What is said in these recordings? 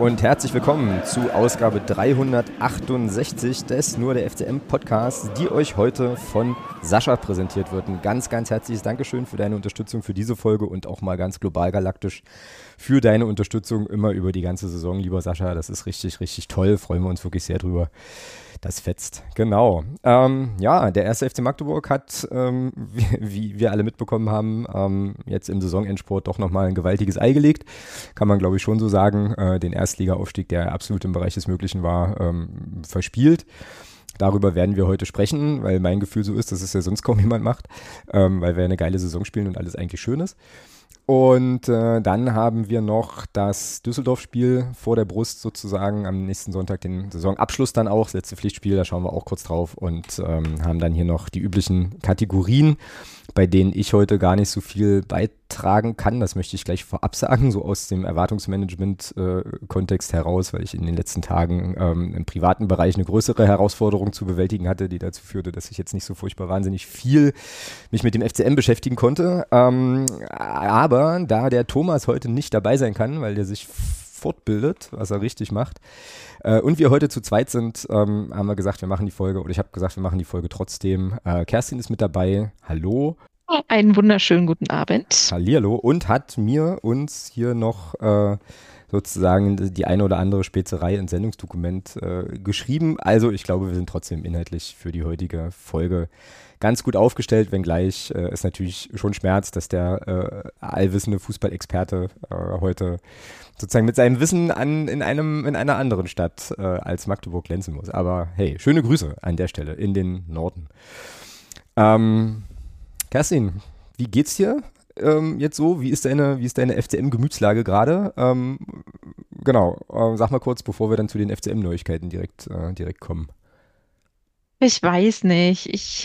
und herzlich willkommen zu Ausgabe 368 des Nur der FCM Podcasts, die euch heute von Sascha präsentiert wird. Ein ganz, ganz herzliches Dankeschön für deine Unterstützung für diese Folge und auch mal ganz global galaktisch für deine Unterstützung immer über die ganze Saison, lieber Sascha. Das ist richtig, richtig toll. Freuen wir uns wirklich sehr drüber. Das fetzt, genau. Der erste FC Magdeburg hat, wie wir alle mitbekommen haben, jetzt im Saisonendspurt doch nochmal ein gewaltiges Ei gelegt. Kann man, glaube ich, schon so sagen. Den Erstliga-Aufstieg, der absolut im Bereich des Möglichen war, verspielt. Darüber werden wir heute sprechen, weil mein Gefühl so ist, dass es ja sonst kaum jemand macht, weil wir eine geile Saison spielen und alles eigentlich schön ist. Und dann haben wir noch das Düsseldorf-Spiel vor der Brust sozusagen, am nächsten Sonntag den Saisonabschluss dann auch, das letzte Pflichtspiel, da schauen wir auch kurz drauf und haben dann hier noch die üblichen Kategorien, bei denen ich heute gar nicht so viel beitragen kann. Das möchte ich gleich vorab sagen, so aus dem Erwartungsmanagement-Kontext heraus, weil ich in den letzten Tagen im privaten Bereich eine größere Herausforderung zu bewältigen hatte, die dazu führte, dass ich jetzt nicht so furchtbar wahnsinnig viel mich mit dem FCM beschäftigen konnte. Aber da der Thomas heute nicht dabei sein kann, weil der sich fortbildet, was er richtig macht, und wir heute zu zweit sind, haben wir gesagt, wir machen die Folge, oder ich habe gesagt, wir machen die Folge trotzdem. Kerstin ist mit dabei. Hallo. Einen wunderschönen guten Abend. Hallihallo. Und hat uns hier noch sozusagen die eine oder andere Spezerei ins Sendungsdokument geschrieben. Also ich glaube, wir sind trotzdem inhaltlich für die heutige Folge ganz gut aufgestellt, wenngleich es natürlich schon schmerzt, dass der allwissende Fußballexperte heute sozusagen mit seinem Wissen in einer anderen Stadt als Magdeburg glänzen muss. Aber hey, schöne Grüße an der Stelle in den Norden. Kerstin, wie geht's dir jetzt so? Wie ist deine FCM-Gemütslage gerade? Sag mal kurz, bevor wir dann zu den FCM-Neuigkeiten direkt kommen. Ich weiß nicht.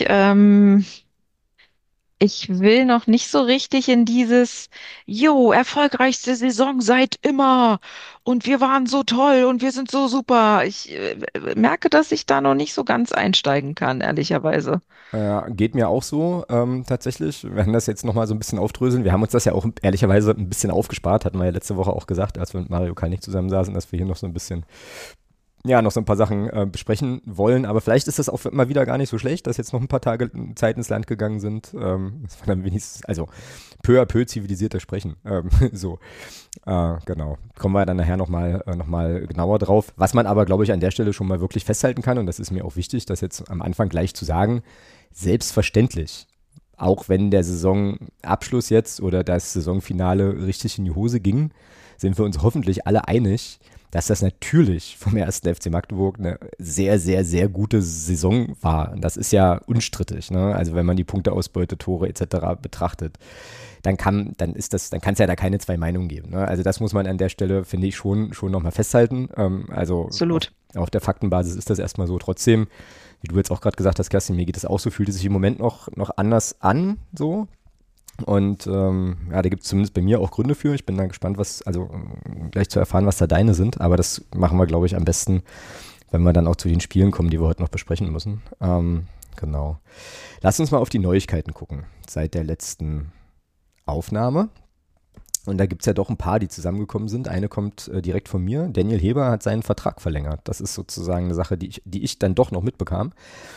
Ich will noch nicht so richtig in dieses, erfolgreichste Saison seit immer und wir waren so toll und wir sind so super. Ich merke, dass ich da noch nicht so ganz einsteigen kann, ehrlicherweise. Geht mir auch so, tatsächlich. Wir werden das jetzt nochmal so ein bisschen aufdröseln. Wir haben uns das ja auch ehrlicherweise ein bisschen aufgespart, hatten wir ja letzte Woche auch gesagt, als wir mit Mario Kalnick zusammensaßen, dass wir hier noch so ein bisschen noch so ein paar Sachen besprechen wollen, aber vielleicht ist das auch immer wieder gar nicht so schlecht, dass jetzt noch ein paar Tage Zeit ins Land gegangen sind. Das war dann wenigstens, also peu à peu zivilisierter Sprechen. Genau. Kommen wir dann nachher noch mal genauer drauf. Was man aber, glaube ich, an der Stelle schon mal wirklich festhalten kann, und das ist mir auch wichtig, das jetzt am Anfang gleich zu sagen, selbstverständlich, auch wenn der Saisonabschluss jetzt oder das Saisonfinale richtig in die Hose ging, sind wir uns hoffentlich alle einig, dass das natürlich vom ersten FC Magdeburg eine sehr, sehr, sehr gute Saison war. Und das ist ja unstrittig, ne? Also wenn man die Punkteausbeute, Tore etc. betrachtet, dann kann es ja da keine zwei Meinungen geben, ne? Also das muss man an der Stelle, finde ich, schon nochmal festhalten. Also Absolut. auf der Faktenbasis ist das erstmal so. Trotzdem, wie du jetzt auch gerade gesagt hast, Kerstin, mir geht es auch so, fühlt es sich im Moment noch anders an, so. Und da gibt es zumindest bei mir auch Gründe für. Ich bin dann gespannt, gleich zu erfahren, was da deine sind. Aber das machen wir, glaube ich, am besten, wenn wir dann auch zu den Spielen kommen, die wir heute noch besprechen müssen. Genau. Lass uns mal auf die Neuigkeiten gucken seit der letzten Aufnahme. Und da gibt es ja doch ein paar, die zusammengekommen sind. Eine kommt direkt von mir. Daniel Heber hat seinen Vertrag verlängert. Das ist sozusagen eine Sache, die ich dann doch noch mitbekam.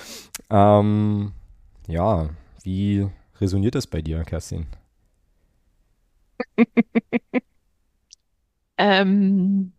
Wie resoniert das bei dir, Kerstin? Ähm,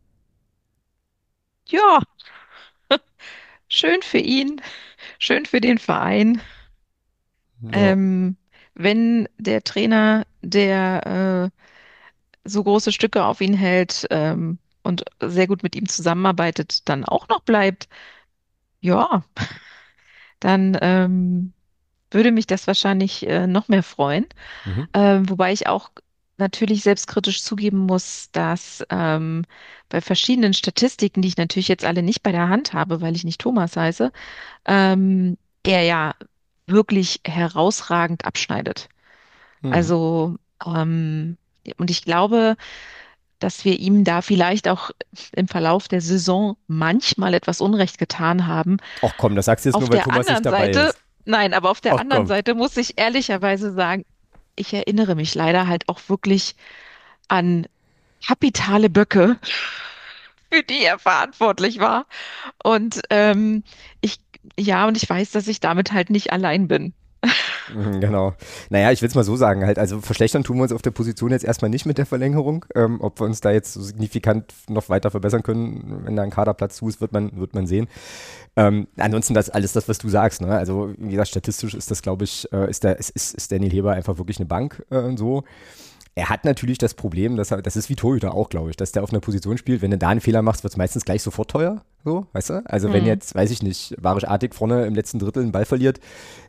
ja, schön für ihn, schön für den Verein. Ja. Ähm, Wenn der Trainer, der so große Stücke auf ihn hält, und sehr gut mit ihm zusammenarbeitet, dann auch noch bleibt, ja, dann würde mich das wahrscheinlich noch mehr freuen. Mhm. Wobei ich auch natürlich selbstkritisch zugeben muss, dass bei verschiedenen Statistiken, die ich natürlich jetzt alle nicht bei der Hand habe, weil ich nicht Thomas heiße, er ja wirklich herausragend abschneidet. Mhm. Also, und ich glaube, dass wir ihm da vielleicht auch im Verlauf der Saison manchmal etwas Unrecht getan haben. Ach komm, das sagst du jetzt Auf nur, weil der Thomas nicht anderen dabei Seite, ist. nein, aber auf der Ach anderen komm. Seite muss ich ehrlicherweise sagen, ich erinnere mich leider halt auch wirklich an kapitale Böcke für die er verantwortlich war. Und ich, ja, und ich weiß, dass ich damit halt nicht allein bin. Genau. Naja, ich will es mal so sagen, halt, also verschlechtern tun wir uns auf der Position jetzt erstmal nicht mit der Verlängerung. Ob wir uns da jetzt so signifikant noch weiter verbessern können, wenn da ein Kaderplatz zu ist, wird man sehen. Ansonsten alles das, was du sagst, ne? Also wie gesagt, statistisch ist das, glaube ich, ist Daniel Heber einfach wirklich eine Bank und so. Er hat natürlich das Problem, das ist wie Torhüter auch, glaube ich, dass der auf einer Position spielt, wenn du da einen Fehler machst, wird es meistens gleich sofort teuer, so, weißt du? Also wenn Hm. jetzt, weiß ich nicht, Barisch Artig vorne im letzten Drittel einen Ball verliert,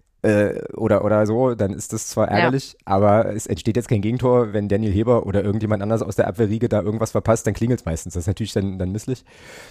oder so, dann ist das zwar Ja. ärgerlich, aber es entsteht jetzt kein Gegentor, wenn Daniel Heber oder irgendjemand anders aus der Abwehrriege da irgendwas verpasst, dann klingelt es meistens. Das ist natürlich dann misslich.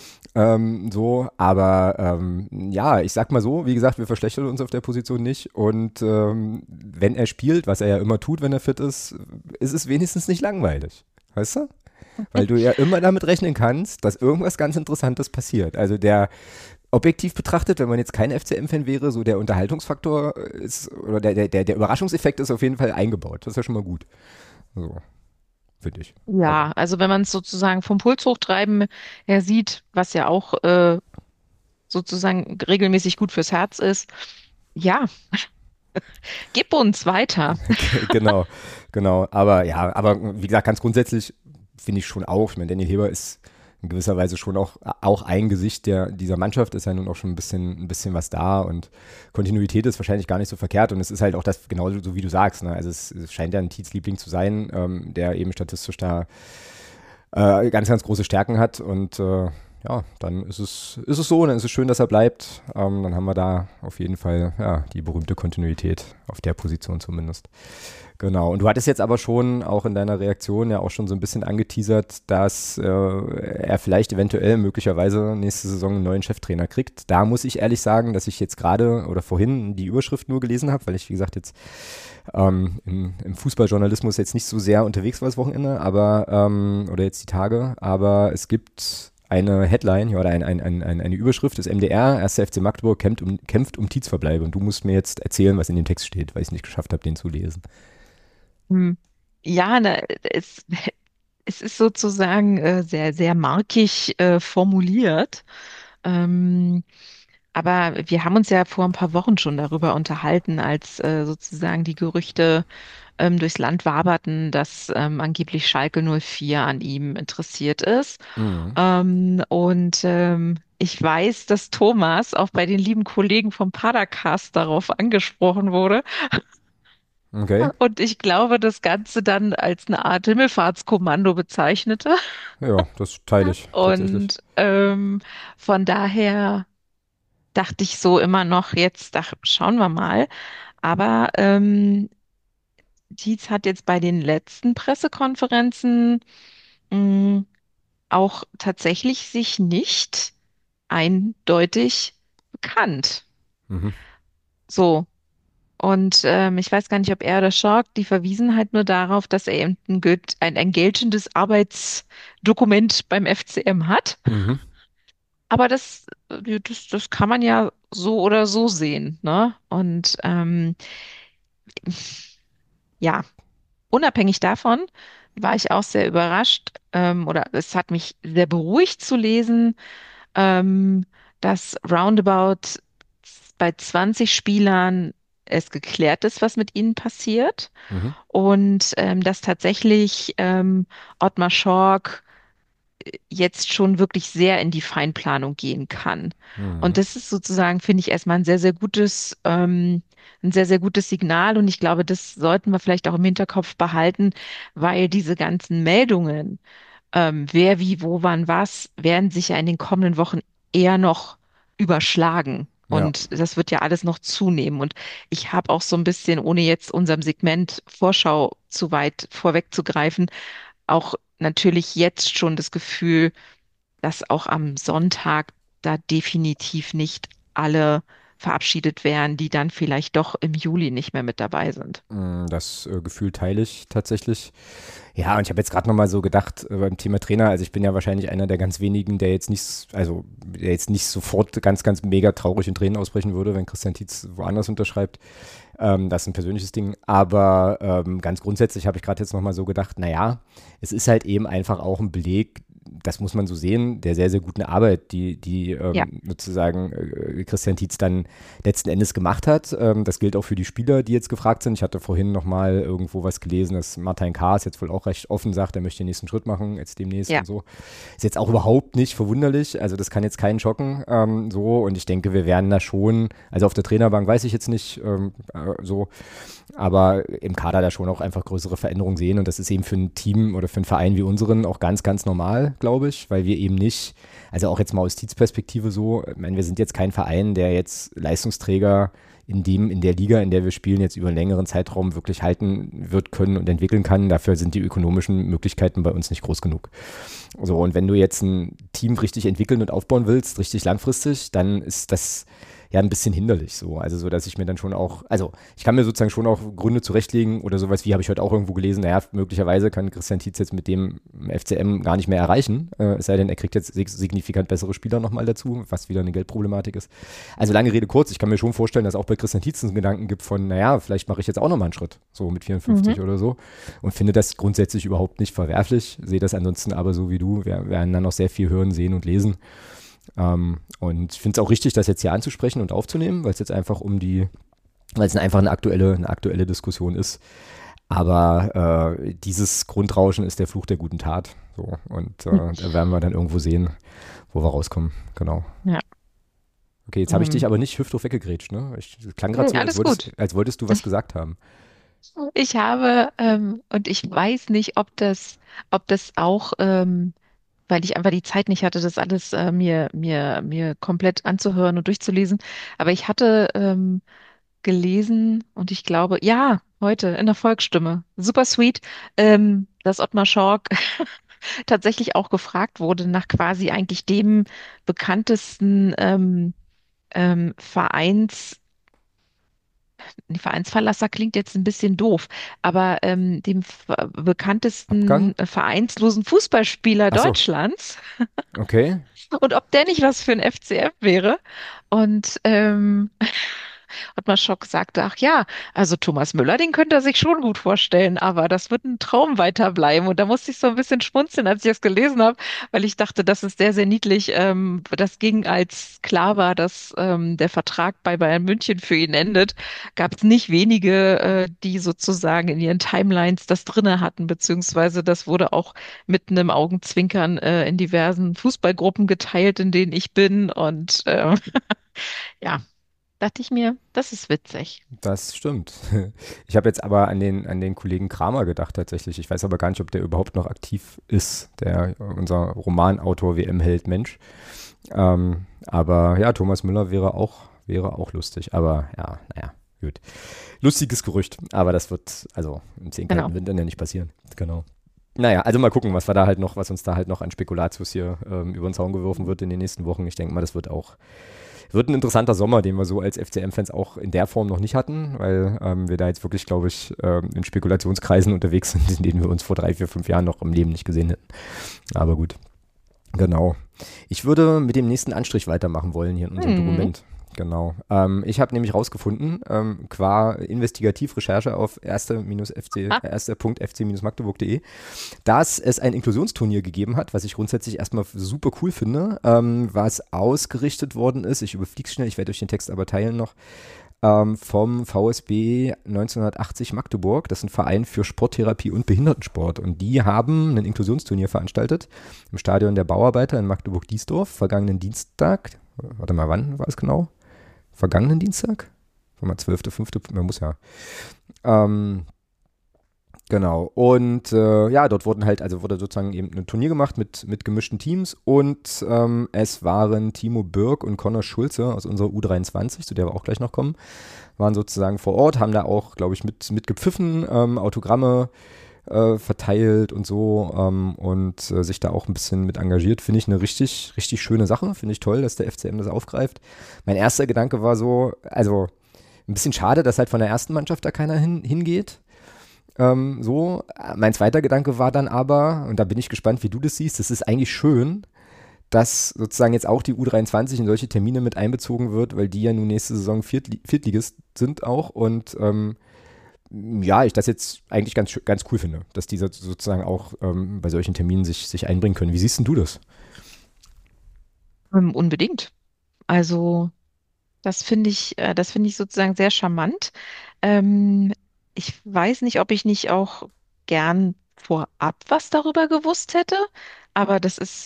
So, aber ja, ich sag mal so, wie gesagt, wir verschlechtern uns auf der Position nicht und wenn er spielt, was er ja immer tut, wenn er fit ist es wenigstens nicht langweilig. Weißt du? Weil du ja immer damit rechnen kannst, dass irgendwas ganz Interessantes passiert. Also der objektiv betrachtet, wenn man jetzt kein FCM-Fan wäre, so der Unterhaltungsfaktor ist, oder der Überraschungseffekt ist auf jeden Fall eingebaut. Das ist ja schon mal gut. So, finde ich. Aber Ja, also wenn man es sozusagen vom Puls hochtreiben her sieht, was ja auch sozusagen regelmäßig gut fürs Herz ist, ja, gib uns weiter. genau, genau. Aber wie gesagt, ganz grundsätzlich finde ich schon auch, ich meine, Daniel Heber ist in gewisser Weise schon auch ein Gesicht dieser Mannschaft, ist ja nun auch schon ein bisschen was da und Kontinuität ist wahrscheinlich gar nicht so verkehrt und es ist halt auch das, genauso so wie du sagst, ne? Also es scheint ja ein Tietz-Liebling zu sein, der eben statistisch da ganz, ganz große Stärken hat und ja, dann ist es so, dann ist es schön, dass er bleibt. Dann haben wir da auf jeden Fall ja, die berühmte Kontinuität auf der Position zumindest. Genau. Und du hattest jetzt aber schon auch in deiner Reaktion ja auch schon so ein bisschen angeteasert, dass er vielleicht eventuell möglicherweise nächste Saison einen neuen Cheftrainer kriegt. Da muss ich ehrlich sagen, dass ich jetzt gerade oder vorhin die Überschrift nur gelesen habe, weil ich, wie gesagt, jetzt im Fußballjournalismus jetzt nicht so sehr unterwegs war das Wochenende, aber oder jetzt die Tage, aber es gibt eine Headline ja, oder eine Überschrift des MDR, 1. FC Magdeburg kämpft um Tietz-Verbleib und du musst mir jetzt erzählen, was in dem Text steht, weil ich es nicht geschafft habe, den zu lesen. Hm. Ja, es ist sozusagen sehr, sehr markig formuliert. Ähm, aber wir haben uns ja vor ein paar Wochen schon darüber unterhalten, als sozusagen die Gerüchte durchs Land waberten, dass angeblich Schalke 04 an ihm interessiert ist. Mhm. Ich weiß, dass Thomas auch bei den lieben Kollegen vom Padercast darauf angesprochen wurde. Okay, Und ich glaube, das Ganze dann als eine Art Himmelfahrtskommando bezeichnete. ja, das teile ich tatsächlich. Und von daher dachte ich so immer noch, jetzt schauen wir mal. Aber Dietz hat jetzt bei den letzten Pressekonferenzen mh, auch tatsächlich sich nicht eindeutig bekannt. Mhm. So. Und ich weiß gar nicht, ob er oder Schork, die verwiesen halt nur darauf, dass er eben ein geltendes Arbeitsdokument beim FCM hat. Mhm. Aber das kann man ja so oder so sehen, ne? Und ja, unabhängig davon war ich auch sehr überrascht, oder es hat mich sehr beruhigt zu lesen, ähm, dass roundabout bei 20 Spielern es geklärt ist, was mit ihnen passiert. Mhm. Und dass tatsächlich Ottmar Schork jetzt schon wirklich sehr in die Feinplanung gehen kann. Und Mhm. das ist sozusagen, finde ich, erstmal ein sehr, sehr gutes Signal. Und ich glaube, das sollten wir vielleicht auch im Hinterkopf behalten, weil diese ganzen Meldungen, wer, wie, wo, wann, was, werden sich ja in den kommenden Wochen eher noch überschlagen. Ja. Und das wird ja alles noch zunehmen. Und ich habe auch so ein bisschen, ohne jetzt unserem Segment Vorschau zu weit vorwegzugreifen, auch natürlich jetzt schon das Gefühl, dass auch am Sonntag da definitiv nicht alle verabschiedet werden, die dann vielleicht doch im Juli nicht mehr mit dabei sind. Das Gefühl teile ich tatsächlich. Ja, und ich habe jetzt gerade nochmal so gedacht beim Thema Trainer, also ich bin ja wahrscheinlich einer der ganz wenigen, der jetzt nicht sofort ganz, ganz mega traurig in Tränen ausbrechen würde, wenn Christian Tietz woanders unterschreibt. Das ist ein persönliches Ding. Aber ganz grundsätzlich habe ich gerade jetzt nochmal so gedacht, naja, es ist halt eben einfach auch ein Beleg, das muss man so sehen, der sehr, sehr guten Arbeit, die Ja, sozusagen Christian Tietz dann letzten Endes gemacht hat. Das gilt auch für die Spieler, die jetzt gefragt sind. Ich hatte vorhin nochmal irgendwo was gelesen, dass Martin Kaas jetzt wohl auch recht offen sagt, er möchte den nächsten Schritt machen, jetzt demnächst ja. und so. Ist jetzt auch überhaupt nicht verwunderlich, also das kann jetzt keinen schocken, so, und ich denke, wir werden da schon, also auf der Trainerbank weiß ich jetzt nicht, so, aber im Kader da schon auch einfach größere Veränderungen sehen, und das ist eben für ein Team oder für einen Verein wie unseren auch ganz, ganz normal, glaube ich, weil wir eben nicht, also auch jetzt mal aus Tietz-Perspektive so, ich meine, wir sind jetzt kein Verein, der jetzt Leistungsträger in der Liga, in der wir spielen, jetzt über einen längeren Zeitraum wirklich halten wird, können und entwickeln kann. Dafür sind die ökonomischen Möglichkeiten bei uns nicht groß genug. So, und wenn du jetzt ein Team richtig entwickeln und aufbauen willst, richtig langfristig, dann ist das ja ein bisschen hinderlich so. Also so, dass ich mir dann schon auch, also ich kann mir sozusagen schon auch Gründe zurechtlegen oder sowas, wie habe ich heute auch irgendwo gelesen, naja, möglicherweise kann Christian Tietz jetzt mit dem FCM gar nicht mehr erreichen, es sei denn, er kriegt jetzt signifikant bessere Spieler nochmal dazu, was wieder eine Geldproblematik ist. Also lange Rede kurz, ich kann mir schon vorstellen, dass auch bei Christian Tietz einen Gedanken gibt von, naja, vielleicht mache ich jetzt auch nochmal einen Schritt, so mit 54 Mhm. oder so, und finde das grundsätzlich überhaupt nicht verwerflich, sehe das ansonsten aber so wie du, wir werden dann noch sehr viel hören, sehen und lesen. Und ich finde es auch richtig, das jetzt hier anzusprechen und aufzunehmen, weil es jetzt einfach weil es einfach eine aktuelle Diskussion ist. Aber dieses Grundrauschen ist der Fluch der guten Tat. So, und da werden wir dann irgendwo sehen, wo wir rauskommen. Genau. Ja. Okay, jetzt habe ich dich aber nicht hüfthoch weggegrätscht, ne? Es klang gerade so, Alles gut. als wolltest du was gesagt haben. Ich habe, und ich weiß nicht, ob das auch, weil ich einfach die Zeit nicht hatte, das alles mir komplett anzuhören und durchzulesen. Aber ich hatte gelesen und ich glaube, ja, heute in der Volksstimme, super sweet, dass Ottmar Schork tatsächlich auch gefragt wurde nach quasi eigentlich dem bekanntesten Vereins. Nee, Vereinsverlasser klingt jetzt ein bisschen doof, aber dem Abgang? bekanntesten vereinslosen Fußballspieler Ach so, Deutschlands okay. und ob der nicht was für ein FCM wäre. Und Ottmar Schock sagte, ach ja, also Thomas Müller, den könnte er sich schon gut vorstellen, aber das wird ein Traum weiterbleiben. Und da musste ich so ein bisschen schmunzeln, als ich das gelesen habe, weil ich dachte, das ist sehr, sehr niedlich. Das ging, als klar war, dass der Vertrag bei Bayern München für ihn endet, gab es nicht wenige, die sozusagen in ihren Timelines das drinne hatten, beziehungsweise das wurde auch mit einem Augenzwinkern in diversen Fußballgruppen geteilt, in denen ich bin. Und ja, dachte ich mir, das ist witzig. Das stimmt. Ich habe jetzt aber an den Kollegen Kramer gedacht tatsächlich. Ich weiß aber gar nicht, ob der überhaupt noch aktiv ist, unser Romanautor, WM-Held Mensch. Aber ja, Thomas Müller wäre auch lustig. Aber ja, naja, gut. Lustiges Gerücht, aber das wird also im 10 kalten Genau. Wintern ja nicht passieren. Genau. Naja, also mal gucken, was uns da halt noch an Spekulatius hier über den Zaun geworfen wird in den nächsten Wochen. Ich denke mal, das wird ein interessanter Sommer, den wir so als FCM-Fans auch in der Form noch nicht hatten, weil wir da jetzt wirklich, glaube ich, in Spekulationskreisen unterwegs sind, in denen wir uns vor 3, 4, 5 Jahren noch im Leben nicht gesehen hätten. Aber gut, genau. Ich würde mit dem nächsten Anstrich weitermachen wollen hier in unserem Hm. Dokument. Genau. Ich habe nämlich rausgefunden, qua Investigativrecherche auf Ah, erster.fc-magdeburg.de, dass es ein Inklusionsturnier gegeben hat, was ich grundsätzlich erstmal super cool finde, was ausgerichtet worden ist. Ich überfliege es schnell, ich werde euch den Text aber teilen noch. Vom VSB 1980 Magdeburg. Das ist ein Verein für Sporttherapie und Behindertensport. Und die haben ein Inklusionsturnier veranstaltet im Stadion der Bauarbeiter in Magdeburg-Diesdorf vergangenen Dienstag. Warte mal, wann war es genau? Vergangenen Dienstag? War mal 12.05. Man muss ja. Ähm, Genau. Und ja, dort wurde sozusagen eben ein Turnier gemacht mit gemischten Teams, und es waren Timo Birk und Conor Schulze aus unserer U23, zu der wir auch gleich noch kommen, waren sozusagen vor Ort, haben da auch, glaube ich, mit gepfiffen, Autogramme verteilt und so, und sich da auch ein bisschen mit engagiert. Finde ich eine richtig, richtig schöne Sache. Finde ich toll, dass der FCM das aufgreift. Mein erster Gedanke war so, also ein bisschen schade, dass halt von der ersten Mannschaft da keiner hingeht. So, mein zweiter Gedanke war dann aber, und da bin ich gespannt, wie du das siehst, es ist eigentlich schön, dass sozusagen jetzt auch die U23 in solche Termine mit einbezogen wird, weil die ja nun nächste Saison Viertligist sind auch, und ja, ich das jetzt eigentlich ganz cool finde, dass die sozusagen auch bei solchen Terminen sich einbringen können. Wie siehst denn du das? Unbedingt. Also das finde ich sozusagen sehr charmant. Ähm, Ich weiß nicht, ob ich nicht auch gern vorab was darüber gewusst hätte, aber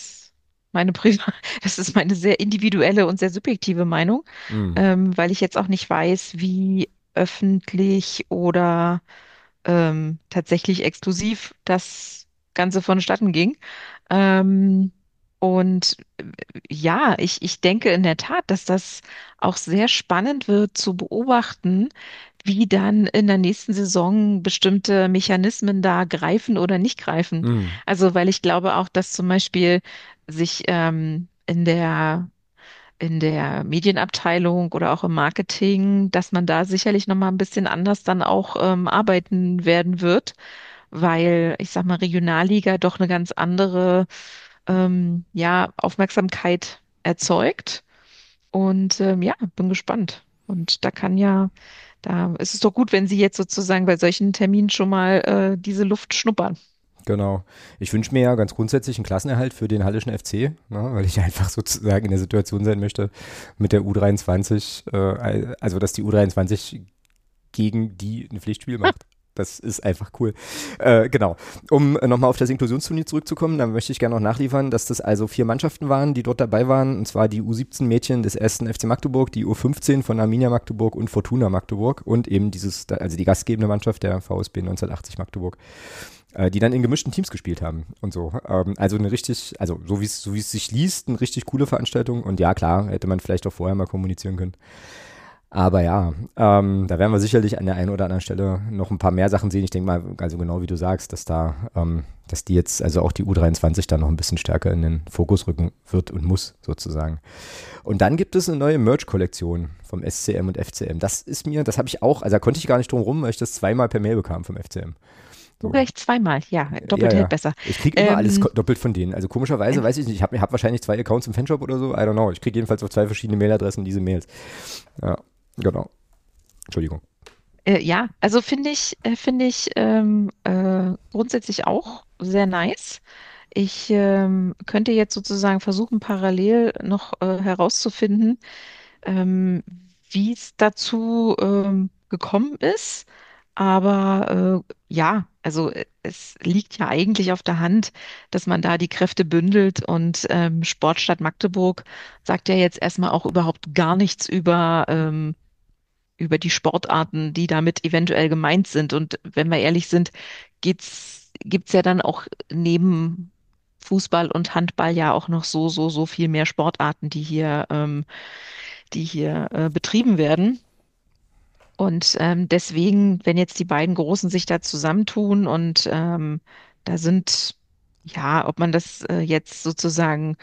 das ist meine sehr individuelle und sehr subjektive Meinung, Mm, weil ich jetzt auch nicht weiß, wie öffentlich oder tatsächlich exklusiv das Ganze vonstatten ging. Ähm, und ja, ich denke in der Tat, dass das auch sehr spannend wird zu beobachten, wie dann in der nächsten Saison bestimmte Mechanismen da greifen oder nicht greifen. mm, Also, weil ich glaube auch, dass zum Beispiel sich in der Medienabteilung oder auch im Marketing, dass man da sicherlich noch mal ein bisschen anders dann auch arbeiten werden wird, weil ich sag mal Regionalliga doch eine ganz andere ja, Aufmerksamkeit erzeugt. Und ja, bin gespannt. Und da ist es doch gut, wenn Sie jetzt sozusagen bei solchen Terminen schon mal diese Luft schnuppern. genau. Ich wünsche mir ja ganz grundsätzlich einen Klassenerhalt für den Hallischen FC, ne, weil ich einfach sozusagen in der Situation sein möchte mit der U23, also dass die U23 gegen die ein Pflichtspiel macht. Das ist einfach cool. Genau. Um nochmal auf das Inklusionsturnier zurückzukommen, da möchte ich gerne noch nachliefern, dass das also 4 Mannschaften waren, die dort dabei waren, und zwar die U17-Mädchen des ersten FC Magdeburg, die U15 von Arminia Magdeburg und Fortuna Magdeburg und eben also die gastgebende Mannschaft der VSB 1980 Magdeburg, die dann in gemischten Teams gespielt haben und so. Also eine richtig, also so wie es sich liest, eine richtig coole Veranstaltung, und ja, klar, hätte man vielleicht auch vorher mal kommunizieren können. Aber ja, da werden wir sicherlich an der einen oder anderen Stelle noch ein paar mehr Sachen sehen. Ich denke mal, also genau wie du sagst, dass die jetzt, also auch die U23 da noch ein bisschen stärker in den Fokus rücken wird und muss sozusagen. Und dann gibt es eine neue Merch-Kollektion vom SCM und FCM. Das habe ich auch, also da konnte ich gar nicht drum rum, weil ich das zweimal per Mail bekam vom FCM. Du So. gleich zweimal, ja, Ja, doppelt hält ja. besser. Ich kriege immer alles Ähm, doppelt von denen. Also komischerweise, weiß ich nicht, hab wahrscheinlich 2 Accounts im Fanshop oder so, I don't know. Ich kriege jedenfalls auf 2 verschiedene Mailadressen diese Mails. Ja, genau. Entschuldigung. ja, also finde ich grundsätzlich auch sehr nice. Ich könnte jetzt sozusagen versuchen, parallel noch herauszufinden, ähm, wie es dazu gekommen ist. Aber ja, also es liegt ja eigentlich auf der Hand, dass man da die Kräfte bündelt und Sportstadt Magdeburg sagt ja jetzt erstmal auch überhaupt gar nichts über die Sportarten, die damit eventuell gemeint sind. Und wenn wir ehrlich sind, gibt's ja dann auch neben Fußball und Handball ja auch noch so viel mehr Sportarten, die hier betrieben werden. Und deswegen, wenn jetzt die beiden Großen sich da zusammentun und da sind, ja, ob man das jetzt sozusagen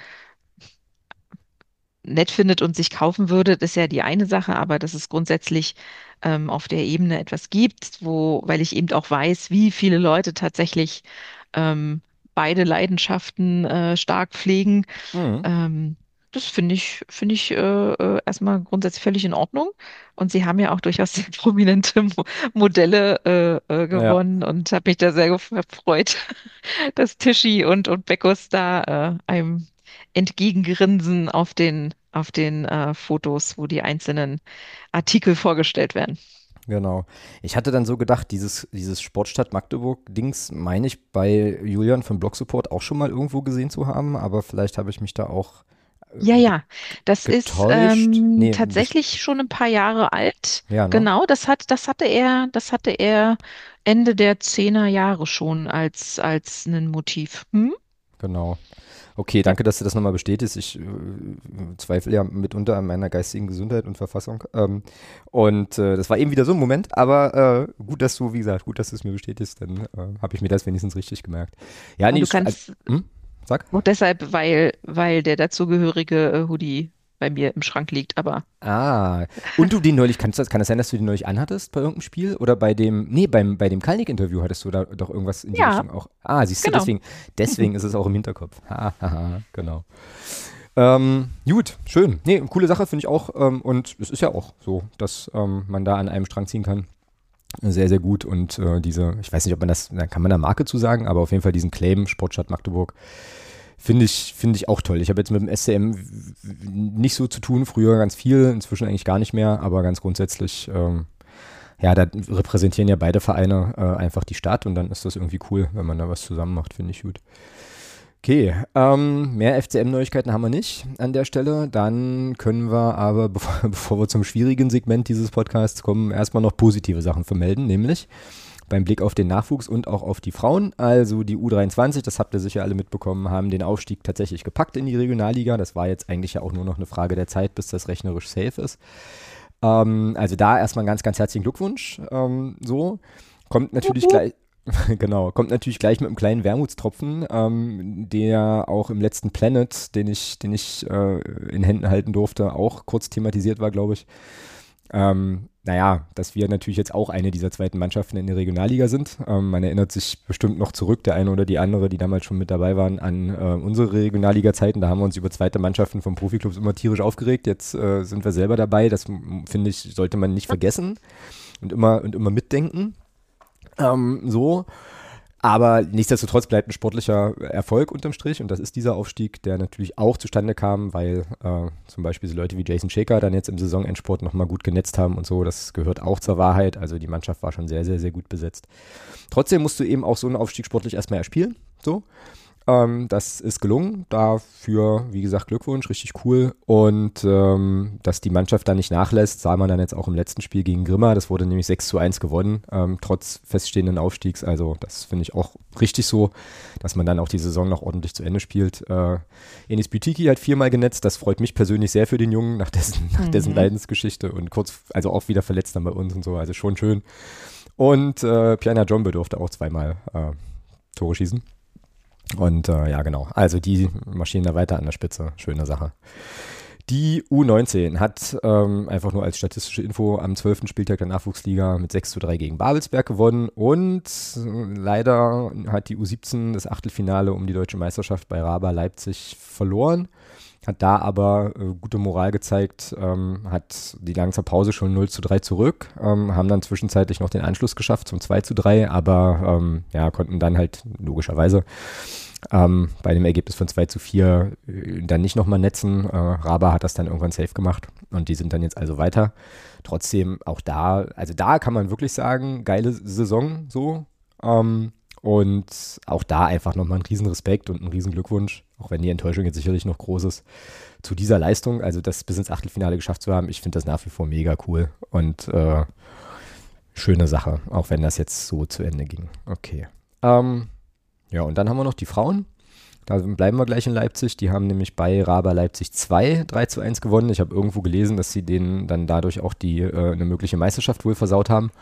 nett findet und sich kaufen würde, das ist ja die eine Sache, aber dass es grundsätzlich auf der Ebene etwas gibt, weil ich eben auch weiß, wie viele Leute tatsächlich ähm, beide Leidenschaften stark pflegen. Mhm. Das finde ich erstmal grundsätzlich völlig in Ordnung. Und sie haben ja auch durchaus sehr prominente Modelle Ja, gewonnen und habe mich da sehr gefreut, dass Tischi und Beckus da einem entgegengrinsen auf den Fotos, wo die einzelnen Artikel vorgestellt werden. genau. Ich hatte dann so gedacht, dieses Sportstadt Magdeburg-Dings meine ich bei Julian von Blog Support auch schon mal irgendwo gesehen zu haben, aber vielleicht habe ich mich da auch Ja, ja, das ist getäuscht. Nee, tatsächlich schon ein paar Jahre alt. ja, ne? Genau, das hatte er Ende der Zehner Jahre schon als ein Motiv. Hm? Genau. Okay, Ja. danke, dass du das nochmal bestätigst. Ich zweifle ja mitunter an meiner geistigen Gesundheit und Verfassung. Und das war eben wieder so ein Moment, aber gut, dass du, wie gesagt, gut, dass du es mir bestätigst, dann habe ich mir das wenigstens richtig gemerkt. Ja, Und nee, du kannst sag. auch deshalb, weil der dazugehörige Hoodie bei mir im Schrank liegt, aber Ah, und du den neulich, kann das sein, dass du den neulich anhattest bei irgendeinem Spiel? Oder bei dem Kalnick-Interview hattest du da doch irgendwas in die ja, Richtung auch. Ah, siehst du, genau. deswegen ist es auch im Hinterkopf. Ha, ha, ha, genau. Gut, schön. Nee, coole Sache finde ich auch. Und es ist ja auch so, dass man da an einem Strang ziehen kann. Sehr, sehr gut und ich weiß nicht, ob man da kann man da Marke zu sagen, aber auf jeden Fall diesen Claim Sportstadt Magdeburg finde ich auch toll. Ich habe jetzt mit dem SCM nicht so zu tun, früher ganz viel, inzwischen eigentlich gar nicht mehr, aber ganz grundsätzlich, ja, da repräsentieren ja beide Vereine einfach die Stadt und dann ist das irgendwie cool, wenn man da was zusammen macht, finde ich gut. Okay, mehr FCM-Neuigkeiten haben wir nicht an der Stelle. Dann können wir aber, bevor wir zum schwierigen Segment dieses Podcasts kommen, erstmal noch positive Sachen vermelden, nämlich beim Blick auf den Nachwuchs und auch auf die Frauen. Also die U23, das habt ihr sicher alle mitbekommen, haben den Aufstieg tatsächlich gepackt in die Regionalliga. Das war jetzt eigentlich ja auch nur noch eine Frage der Zeit, bis das rechnerisch safe ist. Also da erstmal einen ganz, ganz herzlichen Glückwunsch. So, kommt natürlich gleich. Genau, kommt natürlich gleich mit einem kleinen Wermutstropfen, der auch im letzten Planet, den ich in Händen halten durfte, auch kurz thematisiert war, glaube ich. Naja, dass wir natürlich jetzt auch eine dieser zweiten Mannschaften in der Regionalliga sind. Man erinnert sich bestimmt noch zurück, der eine oder die andere, die damals schon mit dabei waren, an unsere Regionalliga-Zeiten. Da haben wir uns über zweite Mannschaften von Profiklubs immer tierisch aufgeregt. Jetzt sind wir selber dabei. Das, finde ich, sollte man nicht vergessen und immer mitdenken. So, aber nichtsdestotrotz bleibt ein sportlicher Erfolg unterm Strich und das ist dieser Aufstieg, der natürlich auch zustande kam, weil zum Beispiel so Leute wie Jason Shaker dann jetzt im Saisonendsport nochmal gut genetzt haben und so, das gehört auch zur Wahrheit, also die Mannschaft war schon sehr, sehr, sehr gut besetzt. Trotzdem musst du eben auch so einen Aufstieg sportlich erstmal erspielen, so. Das ist gelungen, dafür, wie gesagt, Glückwunsch, richtig cool und dass die Mannschaft da nicht nachlässt, sah man dann jetzt auch im letzten Spiel gegen Grimma, das wurde nämlich 6:1 gewonnen, trotz feststehenden Aufstiegs, also das finde ich auch richtig so, dass man dann auch die Saison noch ordentlich zu Ende spielt. Enis Bütiki hat 4-mal genetzt, das freut mich persönlich sehr für den Jungen, nach dessen Leidensgeschichte und also auch wieder verletzt dann bei uns und so, also schon schön. Und Piana Jombe durfte auch 2-mal Tore schießen. Und ja, genau. Also die marschieren da weiter an der Spitze. Schöne Sache. Die U19 hat einfach nur als statistische Info am 12. Spieltag der Nachwuchsliga mit 6:3 gegen Babelsberg gewonnen. Und leider hat die U17 das Achtelfinale um die deutsche Meisterschaft bei Raba Leipzig verloren. Hat da aber gute Moral gezeigt, hat die langsam Pause schon 0:3 zurück, haben dann zwischenzeitlich noch den Anschluss geschafft zum 2:3, aber ja, konnten dann halt logischerweise bei dem Ergebnis von 2:4 dann nicht nochmal netzen. Raba hat das dann irgendwann safe gemacht und die sind dann jetzt also weiter. Trotzdem auch da, also da kann man wirklich sagen, geile Saison so. Und auch da einfach nochmal einen riesen Respekt und einen riesen Glückwunsch, auch wenn die Enttäuschung jetzt sicherlich noch groß ist, zu dieser Leistung, also das bis ins Achtelfinale geschafft zu haben. Ich finde das nach wie vor mega cool und schöne Sache, auch wenn das jetzt so zu Ende ging. Okay. Ja, und dann haben wir noch die Frauen. Da bleiben wir gleich in Leipzig. Die haben nämlich bei Raba Leipzig 2 3:1 gewonnen. Ich habe irgendwo gelesen, dass sie denen dann dadurch auch eine mögliche Meisterschaft wohl versaut haben.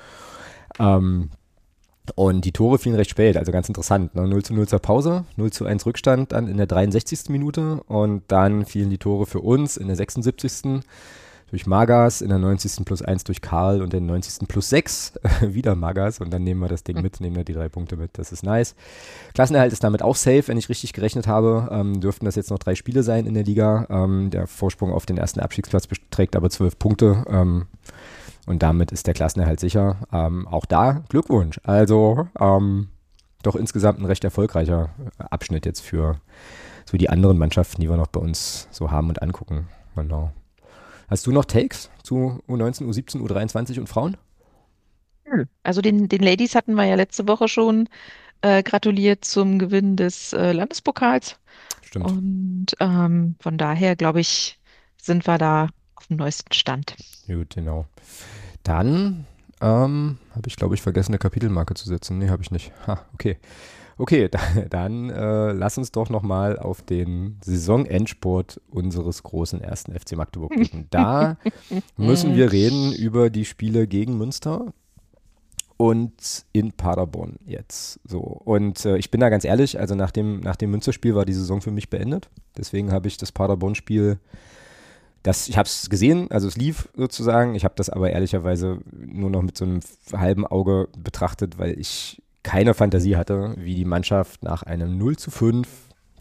Und die Tore fielen recht spät, also ganz interessant. Ne? 0:0 zur Pause, 0:1 Rückstand dann in der 63. Minute und dann fielen die Tore für uns in der 76. durch Magas, in der 90. +1 durch Karl und in der 90. +6 wieder Magas und dann nehmen wir das Ding mit, nehmen wir die 3 Punkte mit, das ist nice. Klassenerhalt ist damit auch safe, wenn ich richtig gerechnet habe, dürften das jetzt noch 3 Spiele sein in der Liga. Der Vorsprung auf den ersten Abstiegsplatz beträgt aber 12 Punkte. Und damit ist der Klassenerhalt sicher. Auch da Glückwunsch. Also doch insgesamt ein recht erfolgreicher Abschnitt jetzt für so die anderen Mannschaften, die wir noch bei uns so haben und angucken. Genau. Hast du noch Takes zu U19, U17, U23 und Frauen? Also den Ladies hatten wir ja letzte Woche schon gratuliert zum Gewinn des Landespokals. Stimmt. Und von daher, glaube ich, sind wir da auf dem neuesten Stand. Gut, genau. Dann habe ich, glaube ich, vergessen, eine Kapitelmarke zu setzen. Nee, habe ich nicht. Ha, okay. Okay, dann lass uns doch nochmal auf den Saisonendsport unseres großen ersten FC Magdeburg blicken. Da müssen wir reden über die Spiele gegen Münster und in Paderborn jetzt. So. Und ich bin da ganz ehrlich, also nach dem Münsterspiel war die Saison für mich beendet. Deswegen habe ich das Paderborn-Spiel ich habe es gesehen, also es lief sozusagen. Ich habe das aber ehrlicherweise nur noch mit so einem halben Auge betrachtet, weil ich keine Fantasie hatte, wie die Mannschaft nach einem 0:5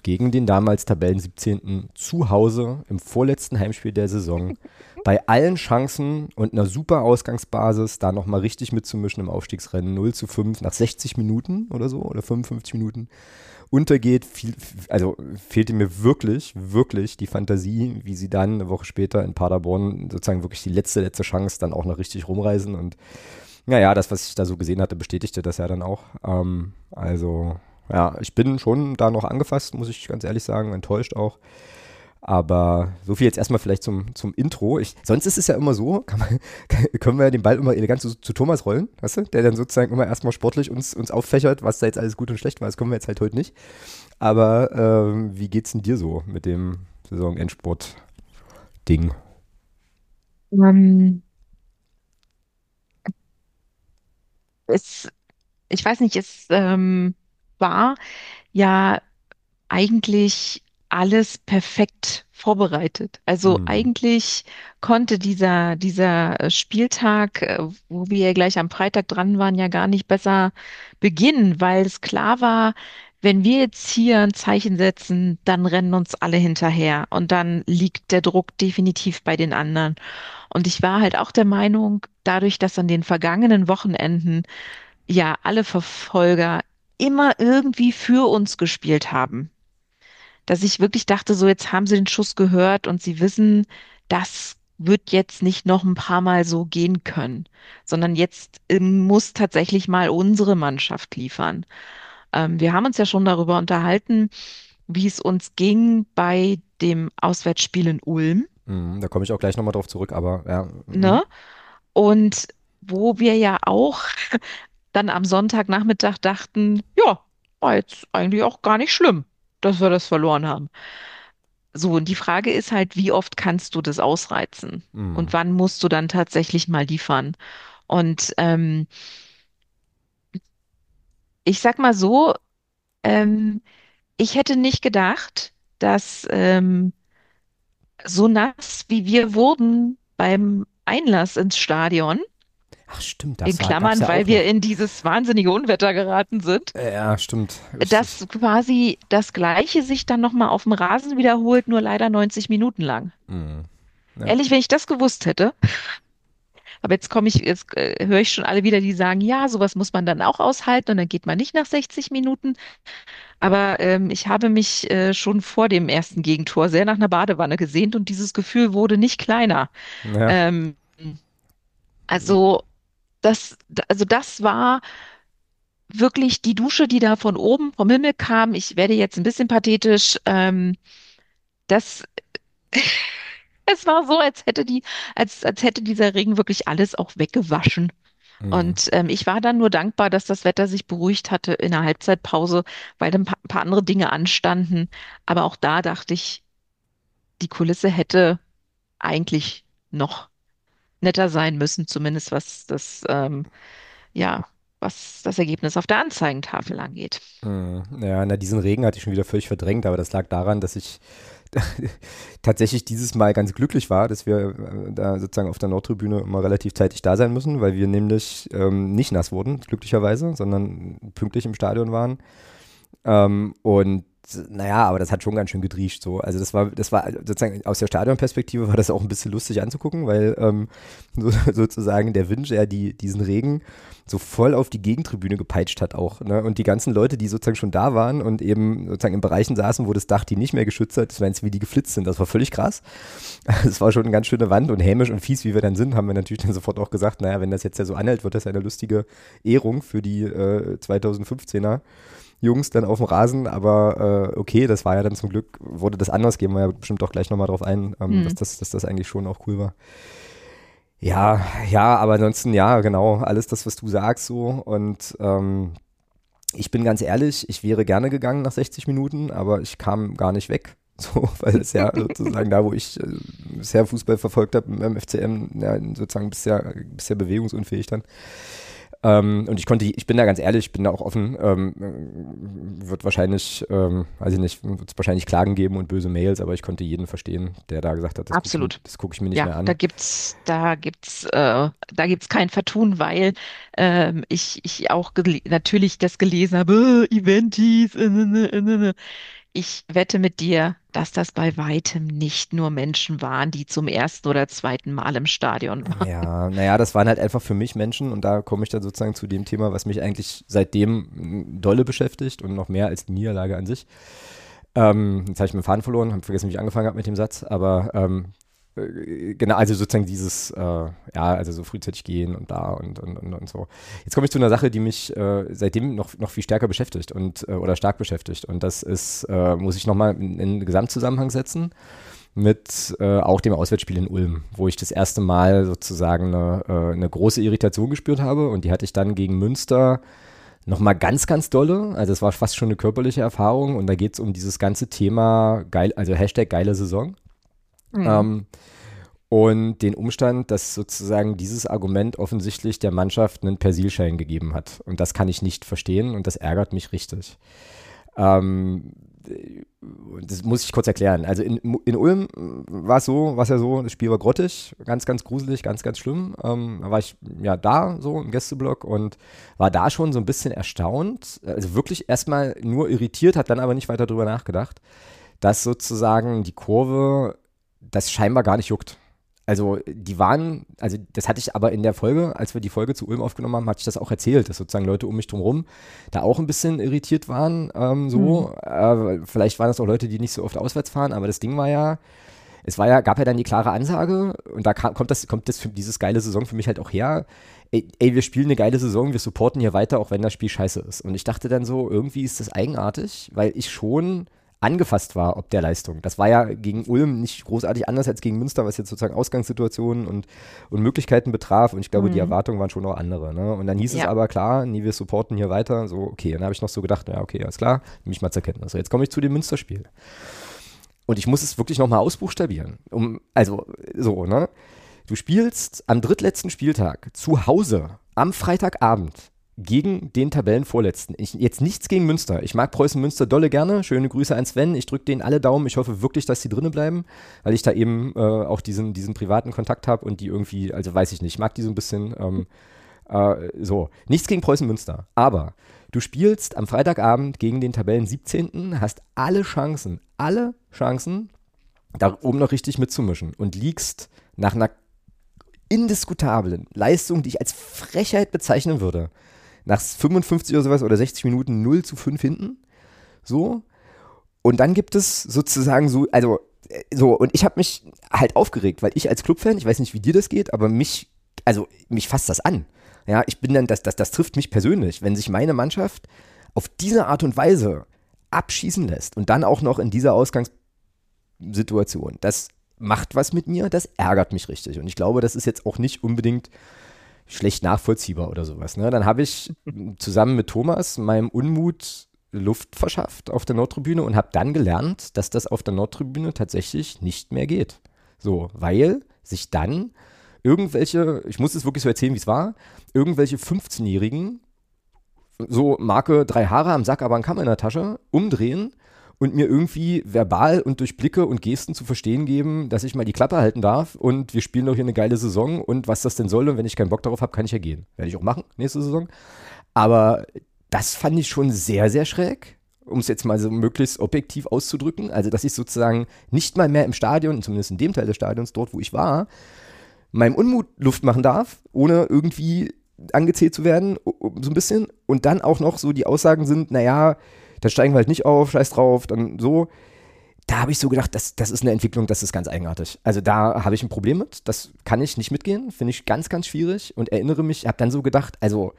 gegen den damals Tabellen 17. zu Hause im vorletzten Heimspiel der Saison bei allen Chancen und einer super Ausgangsbasis da nochmal richtig mitzumischen im Aufstiegsrennen 0:5 nach 60 Minuten oder so oder 55 Minuten untergeht. Also fehlte mir wirklich, wirklich die Fantasie, wie sie dann eine Woche später in Paderborn sozusagen wirklich die letzte Chance dann auch noch richtig rumreisen. Und naja, das, was ich da so gesehen hatte, bestätigte das ja dann auch. Also ja, ich bin schon da noch angefasst, muss ich ganz ehrlich sagen, enttäuscht auch. Aber so viel jetzt erstmal vielleicht zum Intro. Sonst ist es ja immer so, können wir den Ball immer elegant zu Thomas rollen, weißt du? Der dann sozusagen immer erstmal sportlich uns auffächert, was da jetzt alles gut und schlecht war. Das können wir jetzt halt heute nicht. Aber wie geht's denn dir so mit dem Saisonendsport-Ding? Ähm, es, ich weiß nicht, es war ja eigentlich alles perfekt vorbereitet. Also Mhm. eigentlich konnte dieser Spieltag, wo wir ja gleich am Freitag dran waren, ja gar nicht besser beginnen, weil es klar war, wenn wir jetzt hier ein Zeichen setzen, dann rennen uns alle hinterher und dann liegt der Druck definitiv bei den anderen. Und ich war halt auch der Meinung, dadurch, dass an den vergangenen Wochenenden ja alle Verfolger immer irgendwie für uns gespielt haben, dass ich wirklich dachte, so jetzt haben sie den Schuss gehört und sie wissen, das wird jetzt nicht noch ein paar Mal so gehen können, sondern jetzt muss tatsächlich mal unsere Mannschaft liefern. Wir haben uns ja schon darüber unterhalten, wie es uns ging bei dem Auswärtsspiel in Ulm, Mhm. Da komme ich auch gleich nochmal drauf zurück, aber ja. Mhm. ne? Und wo wir ja auch dann am Sonntagnachmittag dachten, ja, war jetzt eigentlich auch gar nicht schlimm, dass wir das verloren haben. So, und die Frage ist halt, wie oft kannst du das ausreizen? Und Mhm. wann musst du dann tatsächlich mal liefern? Und ich sag mal so, ähm, ich hätte nicht gedacht, dass so nass wie wir wurden beim Einlass ins Stadion, Ach stimmt, in gab es Klammern, ja weil auch wir noch. in dieses wahnsinnige Unwetter geraten sind, Ja, stimmt, richtig. dass quasi das Gleiche sich dann nochmal auf dem Rasen wiederholt, nur leider 90 Minuten lang. Mhm. Ja. Ehrlich, wenn ich das gewusst hätte, aber jetzt höre ich schon alle wieder, die sagen, ja, sowas muss man dann auch aushalten und dann geht man nicht nach 60 Minuten. Aber ich habe mich schon vor dem ersten Gegentor sehr nach einer Badewanne gesehnt und dieses Gefühl wurde nicht kleiner. Ja. Ähm, also also das war wirklich die Dusche, die da von oben vom Himmel kam. Ich werde jetzt ein bisschen pathetisch. Das, Es war so, als hätte dieser Regen wirklich alles auch weggewaschen. Mhm. Und ich war dann nur dankbar, dass das Wetter sich beruhigt hatte in der Halbzeitpause, weil dann ein paar andere Dinge anstanden. Aber auch da dachte ich, die Kulisse hätte eigentlich noch netter sein müssen, zumindest ja, was das Ergebnis auf der Anzeigentafel angeht. Ja, na, diesen Regen hatte ich schon wieder völlig verdrängt, aber das lag daran, dass ich tatsächlich dieses Mal ganz glücklich war, dass wir da sozusagen auf der Nordtribüne immer relativ zeitig da sein müssen, weil wir nämlich nicht nass wurden, glücklicherweise, sondern pünktlich im Stadion waren. Und naja, aber das hat schon ganz schön gedriescht so. Also das war sozusagen aus der Stadionperspektive war das auch ein bisschen lustig anzugucken, weil sozusagen der Wind ja diesen Regen so voll auf die Gegentribüne gepeitscht hat auch. Ne? Und die ganzen Leute, die sozusagen schon da waren und eben sozusagen in Bereichen saßen, wo das Dach die nicht mehr geschützt hat, das waren jetzt wie die geflitzt sind. Das war völlig krass. Das war schon eine ganz schöne Wand und hämisch und fies, wie wir dann sind, haben wir natürlich dann sofort auch gesagt, naja, wenn das jetzt ja so anhält, wird das ja eine lustige Ehrung für die 2015er. Jungs dann auf dem Rasen, aber okay, das war ja dann zum Glück, wurde das anders, gehen wir ja bestimmt auch gleich nochmal drauf ein, Hm. dass das eigentlich schon auch cool war. Ja, ja, aber ansonsten, ja, genau, alles das, was du sagst so und ich bin ganz ehrlich, ich wäre gerne gegangen nach 60 Minuten, aber ich kam gar nicht weg. So, weil es ja sozusagen da, wo ich bisher Fußball verfolgt habe, im FCM, ja, sozusagen bisher bewegungsunfähig dann. Und ich bin da ganz ehrlich, ich bin da auch offen, wird wahrscheinlich, weiß ich nicht, wird es wahrscheinlich Klagen geben und böse Mails, aber ich konnte jeden verstehen, der da gesagt hat, Absolut. das guck ich mir nicht Ja, mehr an. da gibt's kein Vertun, weil ich auch natürlich das gelesen habe, Eventis, ich wette mit dir, dass das bei weitem nicht nur Menschen waren, die zum ersten oder zweiten Mal im Stadion waren. Ja, naja, das waren halt einfach für mich Menschen und da komme ich dann sozusagen zu dem Thema, was mich eigentlich seitdem dolle beschäftigt und noch mehr als die Niederlage an sich. Jetzt habe ich meinen Faden verloren, habe vergessen, wie ich angefangen habe mit dem Satz, aber genau, also sozusagen dieses, ja, also so frühzeitig gehen und da und so. Jetzt komme ich zu einer Sache, die mich seitdem noch viel stärker beschäftigt und oder stark beschäftigt und das ist, muss ich nochmal in den Gesamtzusammenhang setzen mit auch dem Auswärtsspiel in Ulm, wo ich das erste Mal sozusagen eine große Irritation gespürt habe und die hatte ich dann gegen Münster nochmal ganz, ganz dolle. Also es war fast schon eine körperliche Erfahrung und da geht es um dieses ganze Thema geil, also Hashtag geile Saison. Mhm. Ähm, und den Umstand, dass sozusagen dieses Argument offensichtlich der Mannschaft einen Persilschein gegeben hat. Und das kann ich nicht verstehen und das ärgert mich richtig. Ähm, das muss ich kurz erklären. Also in Ulm war es ja so, das Spiel war grottig, ganz, ganz gruselig, ganz, ganz schlimm. Da war ich ja da so im Gästeblock und war da schon so ein bisschen erstaunt. Also wirklich erstmal nur irritiert, hat dann aber nicht weiter drüber nachgedacht, dass sozusagen die Kurve das scheinbar gar nicht juckt. Also die waren, also das hatte ich aber in der Folge, als wir die Folge zu Ulm aufgenommen haben, hatte ich das auch erzählt, dass sozusagen Leute um mich drumherum da auch ein bisschen irritiert waren. Mhm. Vielleicht waren das auch Leute, die nicht so oft auswärts fahren, aber das Ding war ja, gab ja dann die klare Ansage und da kommt das für dieses geile Saison für mich halt auch her. Ey, wir spielen eine geile Saison, wir supporten hier weiter, auch wenn das Spiel scheiße ist. Und ich dachte dann so, irgendwie ist das eigenartig, weil ich schon angefasst war ob der Leistung. Das war ja gegen Ulm nicht großartig anders als gegen Münster, was jetzt sozusagen Ausgangssituationen und Möglichkeiten betraf. Und ich glaube, die Mhm. Erwartungen waren schon noch andere. Ne? Und dann hieß es Ja. aber, klar, nee, wir supporten hier weiter. So, okay. Und dann habe ich noch so gedacht, ja, okay, alles klar, nehme ich mal zur Kenntnis. So, jetzt komme ich zu dem Münsterspiel. Und ich muss es wirklich nochmal ausbuchstabieren. Also, so, ne? Du spielst am drittletzten Spieltag zu Hause am Freitagabend gegen den Tabellenvorletzten. Jetzt nichts gegen Münster. Ich mag Preußen Münster dolle gerne. Schöne Grüße an Sven. Ich drücke denen alle Daumen. Ich hoffe wirklich, dass die drinnen bleiben, weil ich da eben auch diesen privaten Kontakt habe und die irgendwie, also weiß ich nicht, ich mag die so ein bisschen. So, nichts gegen Preußen Münster. Aber du spielst am Freitagabend gegen den Tabellen 17., hast alle Chancen, da oben noch richtig mitzumischen und liegst nach einer indiskutablen Leistung, die ich als Frechheit bezeichnen würde, nach 55 oder sowas oder 60 Minuten 0:5 hinten. So. Und dann gibt es sozusagen so, also so, und ich habe mich halt aufgeregt, weil ich als Clubfan, ich weiß nicht, wie dir das geht, aber mich fasst das an. Ja, ich bin dann, das trifft mich persönlich, wenn sich meine Mannschaft auf diese Art und Weise abschießen lässt und dann auch noch in dieser Ausgangssituation. Das macht was mit mir, das ärgert mich richtig. Und ich glaube, das ist jetzt auch nicht unbedingt schlecht nachvollziehbar oder sowas. Ne? Dann habe ich zusammen mit Thomas meinem Unmut Luft verschafft auf der Nordtribüne und habe dann gelernt, dass das auf der Nordtribüne tatsächlich nicht mehr geht. So, weil sich dann irgendwelche, ich muss es wirklich so erzählen, wie es war, irgendwelche 15-Jährigen, so Marke 3 Haare am Sack, aber ein Kamm in der Tasche, umdrehen und mir irgendwie verbal und durch Blicke und Gesten zu verstehen geben, dass ich mal die Klappe halten darf und wir spielen doch hier eine geile Saison und was das denn soll und wenn ich keinen Bock darauf habe, kann ich ja gehen. Werde ich auch machen, nächste Saison. Aber das fand ich schon sehr, sehr schräg, um es jetzt mal so möglichst objektiv auszudrücken. Also, dass ich sozusagen nicht mal mehr im Stadion, zumindest in dem Teil des Stadions, dort, wo ich war, meinem Unmut Luft machen darf, ohne irgendwie angezählt zu werden, so ein bisschen. Und dann auch noch so die Aussagen sind, naja, dann steigen wir halt nicht auf, scheiß drauf, dann so. Da habe ich so gedacht, das ist eine Entwicklung, das ist ganz eigenartig. Also da habe ich ein Problem mit, das kann ich nicht mitgehen, finde ich ganz, ganz schwierig und erinnere mich, habe dann so gedacht, also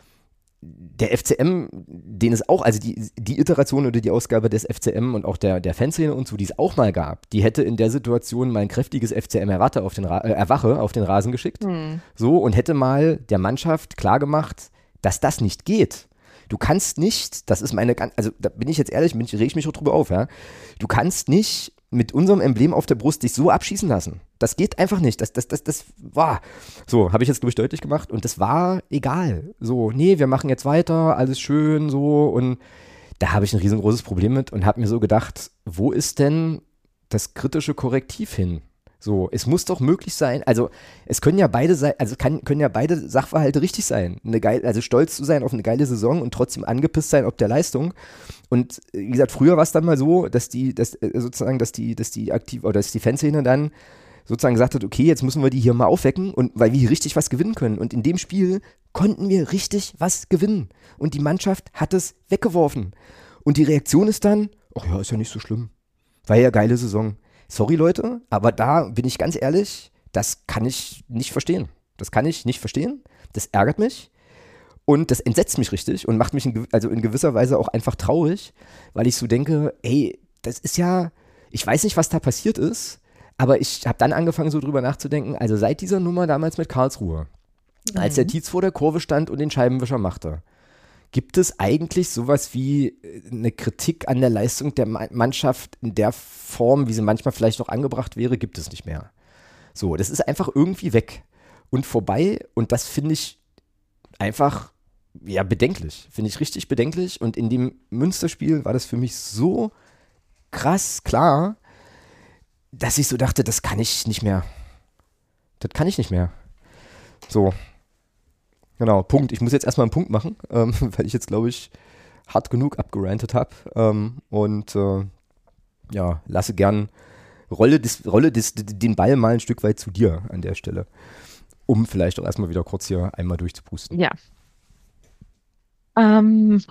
der FCM, den es auch, also die Iteration oder die Ausgabe des FCM und auch der Fanszene und so, die es auch mal gab, die hätte in der Situation mal ein kräftiges FCM Erwache auf den Rasen geschickt. Hm. So, und hätte mal der Mannschaft klargemacht, dass das nicht geht. Du kannst nicht, das ist also da bin ich jetzt ehrlich, reg ich mich auch drüber auf, ja. Du kannst nicht mit unserem Emblem auf der Brust dich so abschießen lassen. Das geht einfach nicht. Das war. So, habe ich jetzt, glaube ich, deutlich gemacht. Und das war egal. So, nee, wir machen jetzt weiter, alles schön, so. Und da habe ich ein riesengroßes Problem mit und habe mir so gedacht, wo ist denn das kritische Korrektiv hin? So, es muss doch möglich sein, also es können ja können ja beide Sachverhalte richtig sein. Also stolz zu sein auf eine geile Saison und trotzdem angepisst sein ob der Leistung. Und wie gesagt, früher war es dann mal so, dass die Fanszene dann sozusagen gesagt hat, okay, jetzt müssen wir die hier mal aufwecken und weil wir hier richtig was gewinnen können. Und in dem Spiel konnten wir richtig was gewinnen. Und die Mannschaft hat es weggeworfen. Und die Reaktion ist dann, ach ja, ist ja nicht so schlimm. War ja geile Saison. Sorry Leute, aber da bin ich ganz ehrlich, das kann ich nicht verstehen. Das kann ich nicht verstehen. Das ärgert mich und das entsetzt mich richtig und macht mich in gewisser Weise auch einfach traurig, weil ich so denke, ey, das ist ja, ich weiß nicht, was da passiert ist, aber ich habe dann angefangen so drüber nachzudenken, also seit dieser Nummer damals mit Karlsruhe, als der Tietz vor der Kurve stand und den Scheibenwischer machte, gibt es eigentlich sowas wie eine Kritik an der Leistung der Mannschaft in der Form, wie sie manchmal vielleicht noch angebracht wäre, gibt es nicht mehr. So, das ist einfach irgendwie weg und vorbei und das finde ich einfach, ja, bedenklich. Finde ich richtig bedenklich und in dem Münsterspiel war das für mich so krass klar, dass ich so dachte, das kann ich nicht mehr. Das kann ich nicht mehr. So. Genau, Punkt. Ich muss jetzt erstmal einen Punkt machen, weil ich jetzt, glaube ich, hart genug abgerantet habe ja, lasse gern, rolle den Ball mal ein Stück weit zu dir an der Stelle, um vielleicht auch erstmal wieder kurz hier einmal durchzupusten. Ja. Ähm,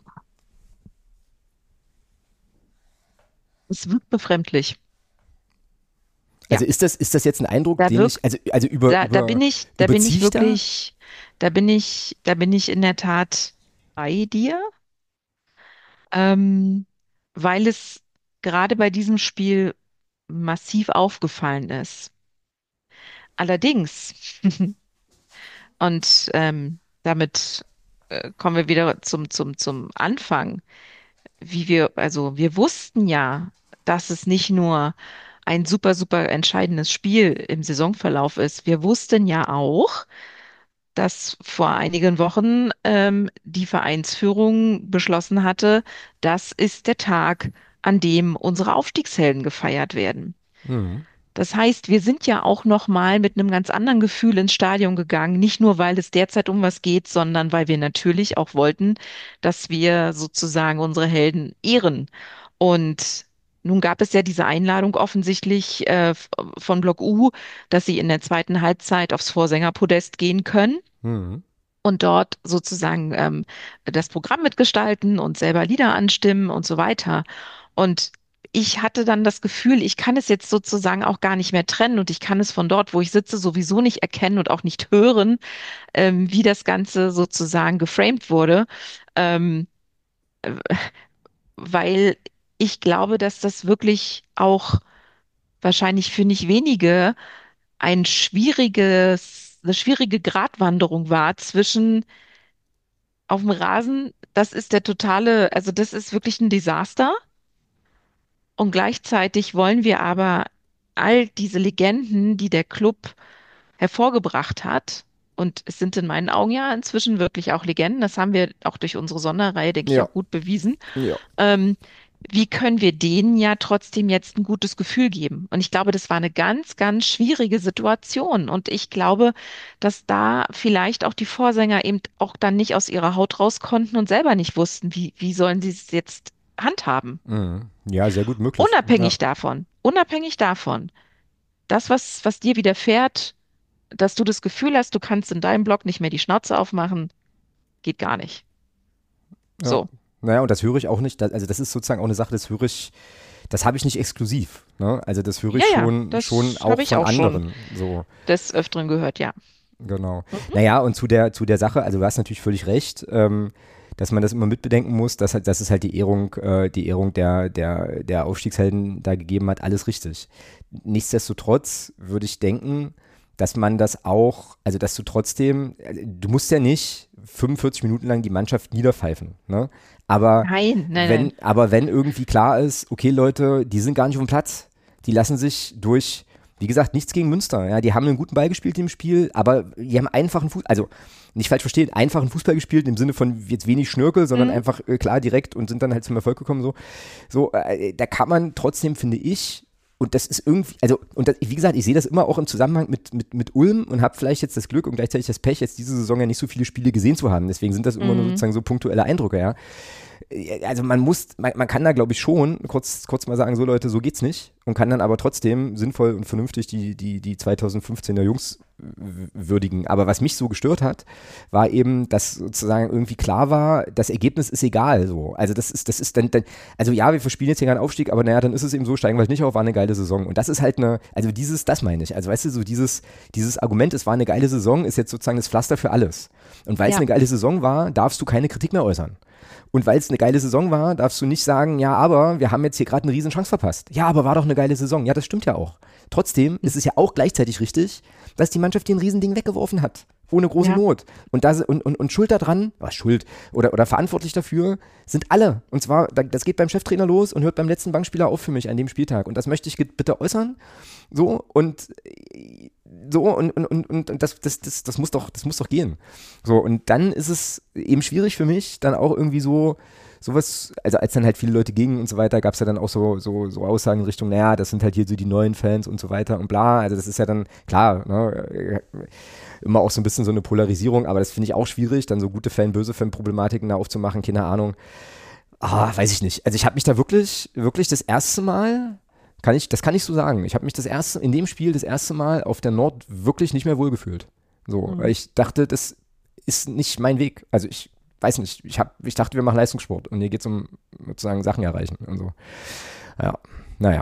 Es wirkt befremdlich. Ja, Also ist das jetzt ein Eindruck, da den wirkt, ich, also da bin überziehe ich ich da? wirklich, da bin ich in der Tat bei dir, ähm, weil es gerade bei diesem Spiel massiv aufgefallen ist. Allerdings, und damit kommen wir wieder zum Anfang, also wir wussten ja, dass es nicht nur ein super, super entscheidendes Spiel im Saisonverlauf ist. Wir wussten ja auch, dass vor einigen Wochen die Vereinsführung beschlossen hatte, das ist der Tag, an dem unsere Aufstiegshelden gefeiert werden. Mhm. Das heißt, wir sind ja auch noch mal mit einem ganz anderen Gefühl ins Stadion gegangen, nicht nur, weil es derzeit um was geht, sondern weil wir natürlich auch wollten, dass wir sozusagen unsere Helden ehren. Und nun gab es ja diese Einladung offensichtlich von Block U, dass sie in der zweiten Halbzeit aufs Vorsängerpodest gehen können Mhm. und dort sozusagen das Programm mitgestalten und selber Lieder anstimmen und so weiter. Und ich hatte dann das Gefühl, ich kann es jetzt sozusagen auch gar nicht mehr trennen und ich kann es von dort, wo ich sitze, sowieso nicht erkennen und auch nicht hören, wie das Ganze sozusagen geframed wurde, ähm, äh, weil ich glaube, dass das wirklich auch wahrscheinlich für nicht wenige eine schwierige Gratwanderung war zwischen auf dem Rasen, das ist der totale, also das ist wirklich ein Desaster. Und gleichzeitig wollen wir aber all diese Legenden, die der Club hervorgebracht hat, und es sind in meinen Augen ja inzwischen wirklich auch Legenden, das haben wir auch durch unsere Sonderreihe, denke ich, Ja, auch gut bewiesen. ja. Ähm, Wie können wir denen ja trotzdem jetzt ein gutes Gefühl geben? Und ich glaube, das war eine ganz, ganz schwierige Situation. Und ich glaube, dass da vielleicht auch die Vorsänger eben auch dann nicht aus ihrer Haut raus konnten und selber nicht wussten, wie sollen sie es jetzt handhaben. Mhm. Ja, sehr gut möglich. Ja. Unabhängig davon, das, was dir widerfährt, dass du das Gefühl hast, du kannst in deinem Blog nicht mehr die Schnauze aufmachen, geht gar nicht. Ja. So. Naja, und das höre ich auch nicht, also das ist sozusagen auch eine Sache, das habe ich nicht exklusiv. Ne? Also das höre Ja, ich ja, schon das auch habe ich von auch schon anderen. So, des Öfteren gehört, ja. genau. Mhm. Naja, und zu der Sache, also du hast natürlich völlig recht, dass man das immer mitbedenken muss, dass es halt die Ehrung der Aufstiegshelden da gegeben hat, alles richtig. Nichtsdestotrotz würde ich denken, dass man das auch, also dass du trotzdem, du musst ja nicht 45 Minuten lang die Mannschaft niederpfeifen, ne? Aber Nein. aber wenn irgendwie klar ist, okay Leute, die sind gar nicht auf dem Platz, die lassen sich durch, wie gesagt, nichts gegen Münster, ja, die haben einen guten Ball gespielt im Spiel, aber die haben einfachen Fußball, also nicht falsch verstehen, einfachen Fußball gespielt im Sinne von jetzt wenig Schnörkel, sondern Mhm. einfach klar direkt und sind dann halt zum Erfolg gekommen, so da kann man trotzdem, finde ich, und das ist irgendwie, also, und das, wie gesagt, ich sehe das immer auch im Zusammenhang mit Ulm und habe vielleicht jetzt das Glück und gleichzeitig das Pech, jetzt diese Saison ja nicht so viele Spiele gesehen zu haben. Deswegen sind das immer nur Mhm. sozusagen so punktuelle Eindrücke, ja. Also man kann da glaube ich schon kurz mal sagen, so Leute, so geht's nicht und kann dann aber trotzdem sinnvoll und vernünftig die 2015er Jungs würdigen. Aber was mich so gestört hat, war eben, dass sozusagen irgendwie klar war, das Ergebnis ist egal so. Also das ist dann, also ja, wir verspielen jetzt hier keinen Aufstieg, aber naja, dann ist es eben so, steigen wir nicht auf, war eine geile Saison. Und das ist halt also das meine ich. Also weißt du, so dieses Argument, es war eine geile Saison, ist jetzt sozusagen das Pflaster für alles. Und weil es Ja, eine geile Saison war, darfst du keine Kritik mehr äußern. Und weil es eine geile Saison war, darfst du nicht sagen, ja, aber wir haben jetzt hier gerade eine riesen Chance verpasst. Ja, aber war doch eine geile Saison. Ja, das stimmt ja auch. Trotzdem ist es ja auch gleichzeitig richtig, dass die Mannschaft hier ein Riesending weggeworfen hat. Ohne große ja, Not. Und Schuld daran, Schuld oder verantwortlich dafür sind alle. Und zwar, das geht beim Cheftrainer los und hört beim letzten Bankspieler auf für mich an dem Spieltag. Und das möchte ich bitte äußern. Und das muss doch gehen. So, und dann ist es eben schwierig für mich, dann auch irgendwie sowas, also als dann halt viele Leute gingen und so weiter, gab es ja dann auch so Aussagen in Richtung, naja, das sind halt hier so die neuen Fans und so weiter und bla. Also das ist ja dann, klar, ne, immer auch so ein bisschen so eine Polarisierung, aber das finde ich auch schwierig, dann so gute Fan, böse Fan-Problematiken da aufzumachen, keine Ahnung. Weiß ich nicht. Also ich habe mich da wirklich das erste Mal, das kann ich so sagen, ich habe mich in dem Spiel das erste Mal auf der Nord wirklich nicht mehr wohlgefühlt. So, weil mhm. ich dachte, das ist nicht mein Weg. Also ich weiß nicht, ich dachte, wir machen Leistungssport und hier geht es um sozusagen Sachen erreichen und so. Ja, naja,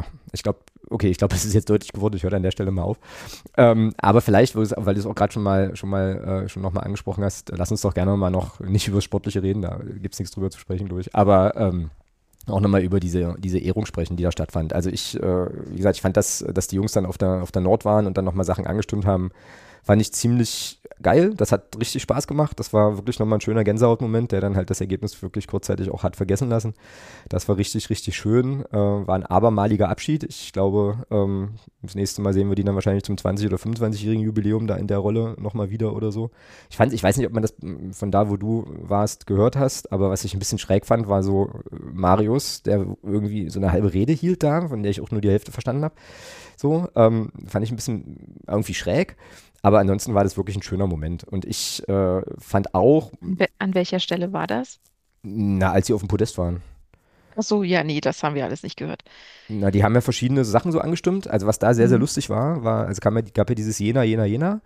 ich glaube, es ist jetzt deutlich geworden, ich höre an der Stelle mal auf. Aber vielleicht, weil du es auch gerade schon nochmal angesprochen hast, lass uns doch gerne mal noch nicht über das Sportliche reden, da gibt es nichts drüber zu sprechen, glaube ich. Aber auch nochmal über diese Ehrung sprechen, die da stattfand. Also wie gesagt, ich fand dass die Jungs dann auf der Nord waren und dann nochmal Sachen angestimmt haben, fand ich ziemlich geil. Das hat richtig Spaß gemacht. Das war wirklich nochmal ein schöner Gänsehautmoment, der dann halt das Ergebnis wirklich kurzzeitig auch hat vergessen lassen. Das war richtig, richtig schön. War ein abermaliger Abschied. Ich glaube, das nächste Mal sehen wir die dann wahrscheinlich zum 20- oder 25-jährigen Jubiläum da in der Rolle nochmal wieder oder so. Ich weiß nicht, ob man das von da, wo du warst, gehört hast, aber was ich ein bisschen schräg fand, war so Marius, der irgendwie so eine halbe Rede hielt da, von der ich auch nur die Hälfte verstanden habe. So, fand ich ein bisschen irgendwie schräg. Aber ansonsten war das wirklich ein schöner Moment. Und ich fand auch, An welcher Stelle war das? als sie auf dem Podest waren, Ach so, ja, nee, das haben wir alles nicht gehört. die haben ja verschiedene Sachen so angestimmt. Also was da sehr, sehr Mhm. lustig also gab ja dieses Jena, Jena, Jena.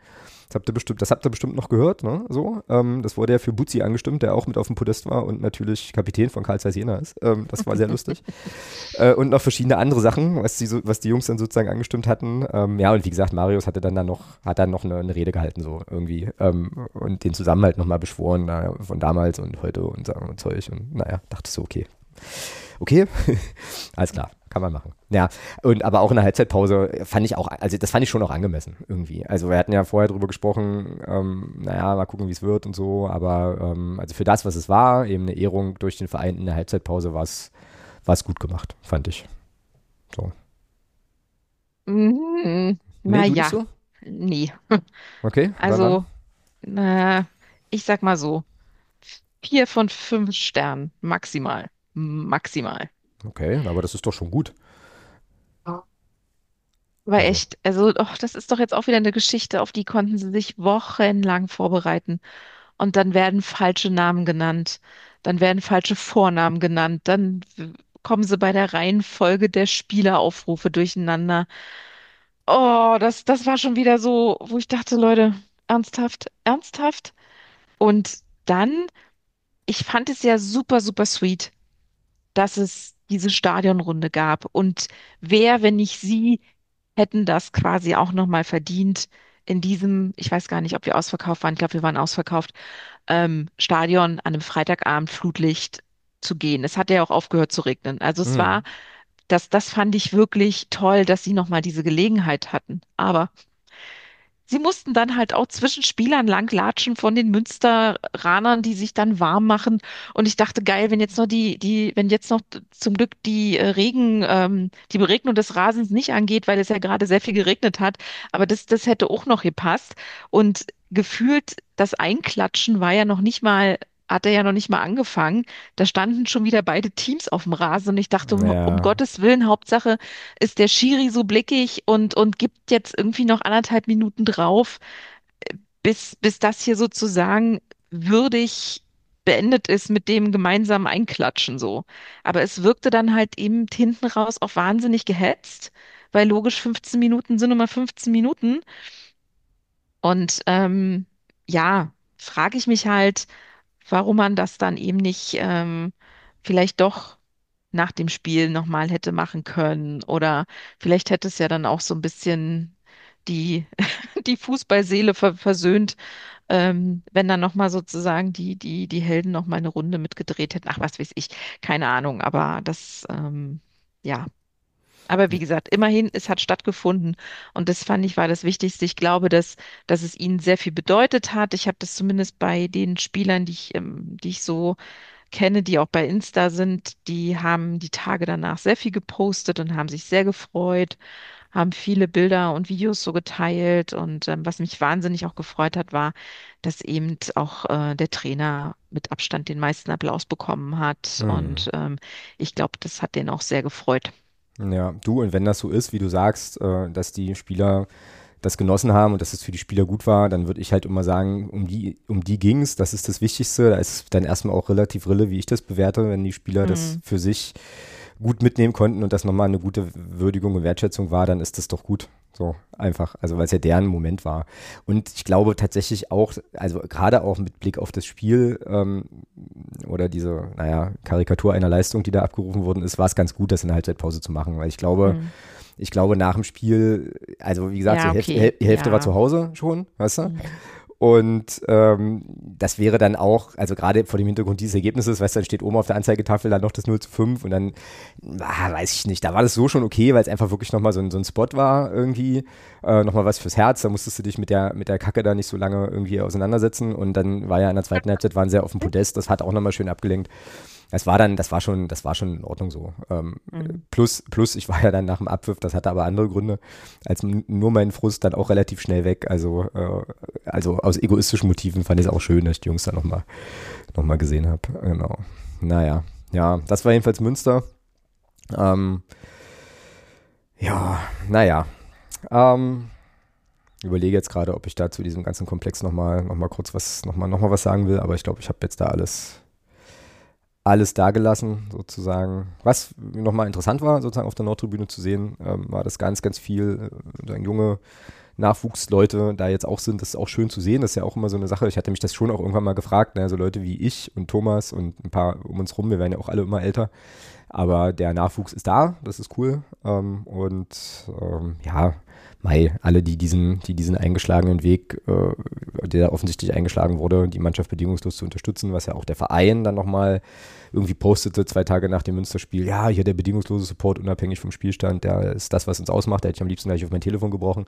Das habt ihr bestimmt noch gehört, ne? So, das wurde ja für Buzzi angestimmt, der auch mit auf dem Podest war und natürlich Kapitän von Carl Zeiss Jena ist. Das war sehr lustig. Und noch verschiedene andere Sachen, was die Jungs dann sozusagen angestimmt hatten. Ja, und wie gesagt, Marius hat dann noch eine Rede gehalten, so irgendwie. Und den Zusammenhalt nochmal beschworen, von damals und heute und sagen und Zeug. Und naja, dachte ich so, okay. Okay, alles klar, kann man machen. Ja, aber auch in der Halbzeitpause fand ich auch, also das fand ich schon auch angemessen irgendwie. Also wir hatten ja vorher drüber gesprochen, naja, mal gucken, wie es wird und so, aber also für das, was es war, eben eine Ehrung durch den Verein in der Halbzeitpause, war es gut gemacht, fand ich. So. Mhm. Nee, du nicht Naja, so? nee. Okay, dann? Also, na, ich sag mal so, 4 von 5 Sternen, maximal. Maximal. Okay, aber das ist doch schon gut. Aber Also. echt, also, das ist doch jetzt auch wieder eine Geschichte, auf die konnten sie sich wochenlang vorbereiten. Und dann werden falsche Namen genannt, dann werden falsche Vornamen genannt, dann kommen sie bei der Reihenfolge der Spieleraufrufe durcheinander. Oh, das war schon wieder so, wo ich dachte, Leute, ernsthaft, ernsthaft? Und dann, ich fand es ja super, super sweet, dass es diese Stadionrunde gab. Und wer, wenn nicht sie, hätten das quasi auch nochmal verdient, in diesem, ich weiß gar nicht, ob wir ausverkauft waren, ich glaube, wir waren ausverkauft, Stadion an einem Freitagabend Flutlicht zu gehen. Es hat ja auch aufgehört zu regnen. Also es war, Hm. das fand ich wirklich toll, dass sie nochmal diese Gelegenheit hatten. Aber sie mussten dann halt auch zwischen Spielern langlatschen von den Münsteranern, die sich dann warm machen. Und ich dachte, geil, wenn jetzt noch wenn jetzt noch zum Glück die Beregnung des Rasens nicht angeht, weil es ja gerade sehr viel geregnet hat. Aber das hätte auch noch gepasst. Und gefühlt, das Einklatschen war ja noch nicht mal hat er ja noch nicht mal angefangen. Da standen schon wieder beide Teams auf dem Rasen und ich dachte, um Ja, Gottes Willen, Hauptsache ist der Schiri so blickig und gibt jetzt irgendwie noch 1,5 Minuten drauf, bis das hier sozusagen würdig beendet ist mit dem gemeinsamen Einklatschen so. Aber es wirkte dann halt eben hinten raus auch wahnsinnig gehetzt, weil logisch 15 Minuten sind immer 15 Minuten. Und ja, frage ich mich halt, warum man das dann eben nicht vielleicht doch nach dem Spiel nochmal hätte machen können. Oder vielleicht hätte es ja dann auch so ein bisschen die, die Fußballseele versöhnt, wenn dann nochmal sozusagen die Helden nochmal eine Runde mitgedreht hätten. Ach, was weiß ich, keine Ahnung, aber das, ja. Aber wie gesagt, immerhin, es hat stattgefunden und das fand ich war das Wichtigste. Ich glaube, dass es ihnen sehr viel bedeutet hat. Ich habe das zumindest bei den Spielern, die ich so kenne, die auch bei Insta sind, die haben die Tage danach sehr viel gepostet und haben sich sehr gefreut, haben viele Bilder und Videos so geteilt. Und was mich wahnsinnig auch gefreut hat, war, dass eben auch der Trainer mit Abstand den meisten Applaus bekommen hat. hm. Und ich glaube, das hat den auch sehr gefreut. Ja, du, und wenn das so ist, wie du sagst, dass die Spieler das genossen haben und dass es für die Spieler gut war, dann würde ich halt immer sagen, um die ging es, das ist das Wichtigste. Da ist dann erstmal auch relativ Rille, wie ich das bewerte, wenn die Spieler das Mm, für sich gut mitnehmen konnten und das nochmal eine gute Würdigung und Wertschätzung war, dann ist das doch gut. So einfach, also weil es ja deren Moment war. Und ich glaube tatsächlich auch, also gerade auch mit Blick auf das Spiel oder diese, naja, Karikatur einer Leistung, die da abgerufen worden ist, war es ganz gut, das in der Halbzeitpause zu machen, weil mm. ich glaube nach dem Spiel, also wie gesagt, Ja, die Hälfte, okay. die Hälfte war Ja. zu Hause schon, weißt du? Mm. Und das wäre dann auch, also gerade vor dem Hintergrund dieses Ergebnisses, weißt du, dann steht oben auf der Anzeigetafel dann noch das 0:5 und dann, weiß ich nicht, da war das so schon okay, weil es einfach wirklich nochmal so ein Spot war irgendwie, nochmal was fürs Herz, da musstest du dich mit der Kacke da nicht so lange irgendwie auseinandersetzen und dann war ja in der zweiten Halbzeit, waren sie ja auf dem Podest, das hat auch nochmal schön abgelenkt. Das war schon in Ordnung so. Mm. Plus, ich war ja dann nach dem Abpfiff, das hatte aber andere Gründe, als nur mein Frust dann auch relativ schnell weg. Also aus egoistischen Motiven fand ich es auch schön, dass ich die Jungs dann noch mal gesehen habe. Genau. Naja, ja, das war jedenfalls Münster. Ähm, ja, naja. Ähm, überlege jetzt gerade, ob ich da zu diesem ganzen Komplex noch mal kurz noch mal was sagen will, aber ich glaube, ich habe jetzt da alles dagelassen, sozusagen. Was nochmal interessant war, sozusagen auf der Nordtribüne zu sehen, war, dass ganz, ganz viel junge Nachwuchsleute da jetzt auch sind. Das ist auch schön zu sehen. Das ist ja auch immer so eine Sache. Ich hatte mich das schon auch irgendwann mal gefragt. Ne? So Leute wie ich und Thomas und ein paar um uns rum, wir werden ja auch alle immer älter. Aber der Nachwuchs ist da, das ist cool. Ja, Mai, alle, die diesen eingeschlagenen Weg, der offensichtlich eingeschlagen wurde, die Mannschaft bedingungslos zu unterstützen, was ja auch der Verein dann nochmal irgendwie postete 2 Tage nach dem Münsterspiel, ja, hier der bedingungslose Support unabhängig vom Spielstand, der ist das, was uns ausmacht, da hätte ich am liebsten gleich auf mein Telefon gebrochen.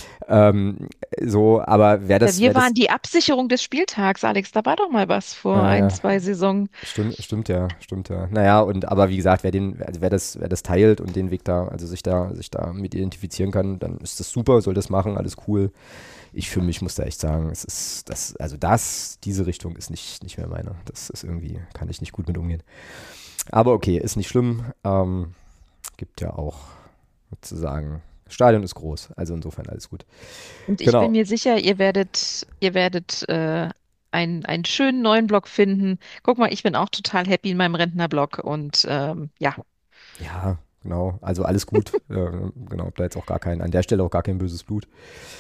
Aber wer Ja, das, wer wir waren das, die Absicherung des Spieltags, Alex. Da war doch mal was vor ein, äh, zwei Saison. stimmt ja, stimmt ja. Naja, aber wie gesagt, wer das teilt und den Weg da, also sich da mit identifizieren kann, dann ist das super, soll das machen, alles cool. Ich für mich muss da echt sagen, es ist diese Richtung ist nicht mehr meine. Das ist irgendwie, kann ich nicht gut mit umgehen. Aber okay, ist nicht schlimm. Gibt ja auch sozusagen, das Stadion ist groß, also insofern alles gut. Und ich bin Genau. mir sicher, ihr werdet einen schönen neuen Blog finden. Guck mal, ich bin auch total happy in meinem Rentnerblog und ja, Ja, genau. Also alles gut. Genau, hab da jetzt auch an der Stelle auch gar kein böses Blut.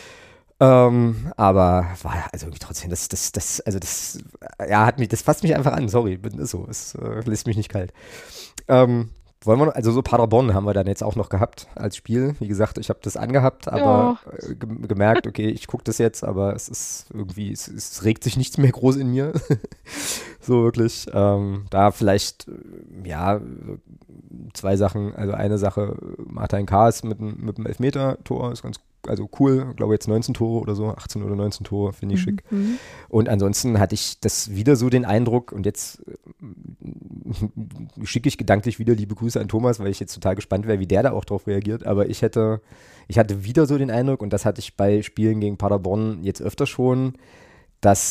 Aber war also irgendwie trotzdem, das fasst mich einfach an, sorry, ist so, es lässt mich nicht kalt. Also so Paderborn haben wir dann jetzt auch noch gehabt als Spiel. Wie gesagt, ich habe das angehabt, aber ja, gemerkt, okay, ich gucke das jetzt, aber es ist irgendwie, es regt sich nichts mehr groß in mir. So wirklich. Da vielleicht, ja, 2 Sachen. Also eine Sache, Martin Kaas mit dem Elfmeter-Tor ist also cool. Ich glaube jetzt 19 Tore oder so, 18 oder 19 Tore, finde ich schick. mhm. Und ansonsten hatte ich das wieder so den Eindruck, und jetzt schicke ich gedanklich wieder liebe Grüße an Thomas, weil ich jetzt total gespannt wäre, wie der da auch drauf reagiert. Aber ich hatte wieder so den Eindruck, und das hatte ich bei Spielen gegen Paderborn jetzt öfter schon, dass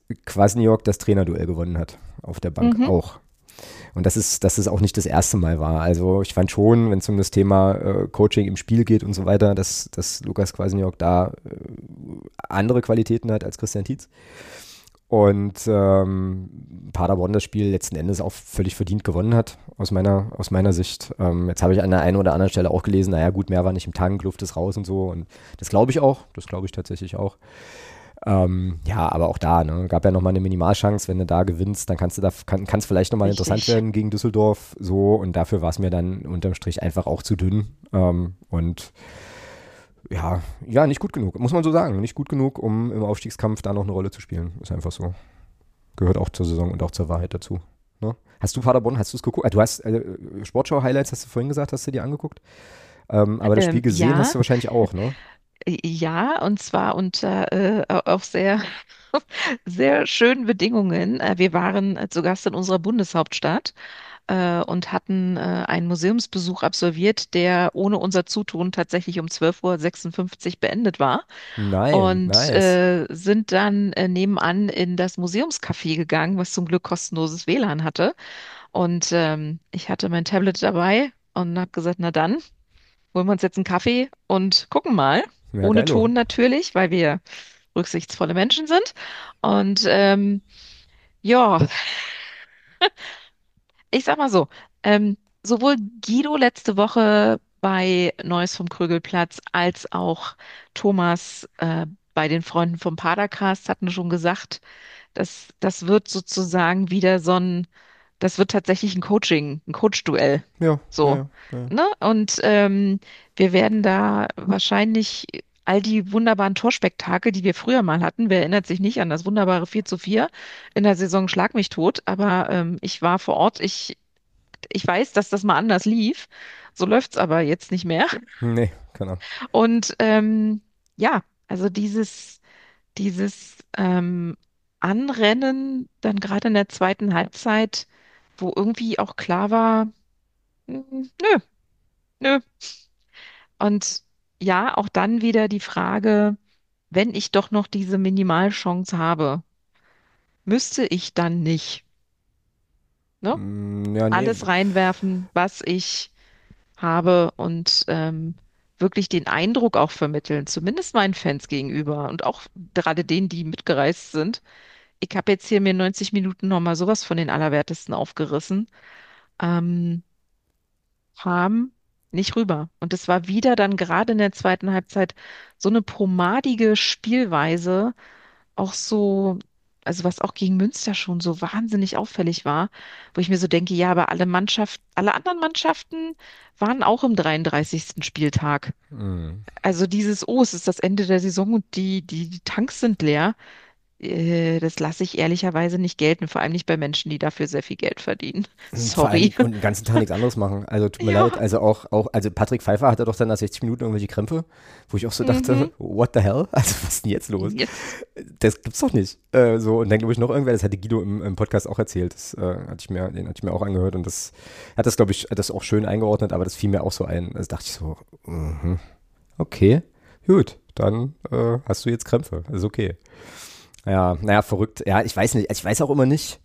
Kwasniok das Trainerduell gewonnen hat auf der Bank Mhm. auch. Und dass es auch nicht das erste Mal war. Also ich fand schon, wenn es um das Thema Coaching im Spiel geht und so weiter, dass Lukas Kwasniok da andere Qualitäten hat als Christian Tietz. Und Paderborn das Spiel letzten Endes auch völlig verdient gewonnen hat, aus meiner Sicht. Jetzt habe ich an der einen oder anderen Stelle auch gelesen, naja gut, mehr war nicht im Tank, Luft ist raus und so. Und das glaube ich auch, das glaube ich tatsächlich auch. Ja, aber auch da, ne, gab ja nochmal eine Minimalchance, wenn du da gewinnst, dann kann es vielleicht nochmal interessant Richtig. werden gegen Düsseldorf, so, und dafür war es mir dann unterm Strich einfach auch zu dünn. Und ja, nicht gut genug, muss man so sagen, nicht gut genug, um im Aufstiegskampf da noch eine Rolle zu spielen. Ist einfach so. Gehört auch zur Saison und auch zur Wahrheit dazu. Ne? Hast du Paderborn, hast du es geguckt? Du hast Sportschau-Highlights, hast du vorhin gesagt, hast du dir angeguckt? Aber das Spiel gesehen Ja, hast du wahrscheinlich auch, ne? ja, und zwar unter auch sehr, sehr schönen Bedingungen. Wir waren zu Gast in unserer Bundeshauptstadt und hatten einen Museumsbesuch absolviert, der ohne unser Zutun tatsächlich um 12:56 Uhr beendet war. Nein, Und nice. sind dann nebenan in das Museumscafé gegangen, was zum Glück kostenloses WLAN hatte. Und ich hatte mein Tablet dabei und habe gesagt, na dann, holen wir uns jetzt einen Kaffee und gucken mal. Ja, Ohne geilo. Ton natürlich, weil wir rücksichtsvolle Menschen sind. Und ja, ich sag mal so, sowohl Guido letzte Woche bei Neues vom Krügelplatz als auch Thomas bei den Freunden vom Padercast hatten schon gesagt, dass das wird sozusagen wieder das wird tatsächlich ein Coach-Duell. Ja, ja, So, ja. Ja. ne? Und wir werden da wahrscheinlich all die wunderbaren Torspektakel, die wir früher mal hatten, wer erinnert sich nicht an das wunderbare 4:4 in der Saison Schlag mich tot, aber ich war vor Ort, ich weiß, dass das mal anders lief. So läuft's aber jetzt nicht mehr. Nee, keine Ahnung. Und ja, also dieses Anrennen dann gerade in der zweiten Halbzeit, wo irgendwie auch klar war, nö, nö. Und ja, auch dann wieder die Frage, wenn ich doch noch diese Minimalchance habe, müsste ich dann nicht, ne? Ja, nee. Alles reinwerfen, was ich habe und wirklich den Eindruck auch vermitteln, zumindest meinen Fans gegenüber und auch gerade denen, die mitgereist sind. Ich habe jetzt hier mir 90 Minuten nochmal sowas von den Allerwertesten aufgerissen. Ähm, Kam nicht rüber. Und es war wieder dann gerade in der zweiten Halbzeit so eine pomadige Spielweise, auch so, also was auch gegen Münster schon so wahnsinnig auffällig war, wo ich mir so denke, ja, aber alle anderen Mannschaften waren auch im 33. Spieltag. Mm. Also dieses, oh, es ist das Ende der Saison und die Tanks sind leer. Das lasse ich ehrlicherweise nicht gelten, vor allem nicht bei Menschen, die dafür sehr viel Geld verdienen. Vor allem Sorry. und den ganzen Tag nichts anderes machen. Also tut mir leid. Ja. Also also Patrick Pfeiffer hatte doch dann nach 60 Minuten irgendwelche Krämpfe, wo ich auch so dachte, Mhm. what the hell? Also was ist denn jetzt los? Yes. Das gibt's doch nicht. So, und dann glaube ich noch irgendwer, das hatte Guido im Podcast auch erzählt. Den hatte ich mir auch angehört und das hat das, glaube ich, das auch schön eingeordnet, aber das fiel mir auch so ein. Also dachte ich so, okay, gut, dann hast du jetzt Krämpfe. Ist okay. Ja, naja, verrückt. Ja, ich weiß nicht. Also ich weiß auch immer nicht,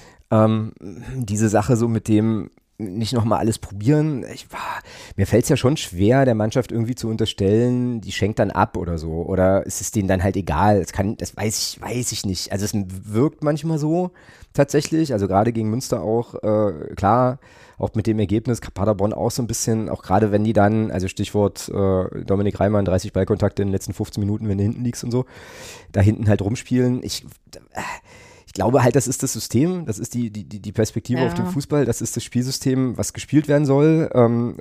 diese Sache so mit dem nicht nochmal alles probieren. Mir fällt es ja schon schwer, der Mannschaft irgendwie zu unterstellen, die schenkt dann ab oder so. Oder ist es denen dann halt egal? Das weiß ich nicht. Also es wirkt manchmal so tatsächlich. Also gerade gegen Münster auch, klar, auch mit dem Ergebnis, Paderborn auch so ein bisschen, auch gerade wenn die dann, also Stichwort Dominik Reimann, 30 Ballkontakte in den letzten 15 Minuten, wenn du hinten liegst und so, da hinten halt rumspielen. Ich glaube halt, das ist das System, das ist die Perspektive auf den Ja, Fußball, das ist das Spielsystem, was gespielt werden soll.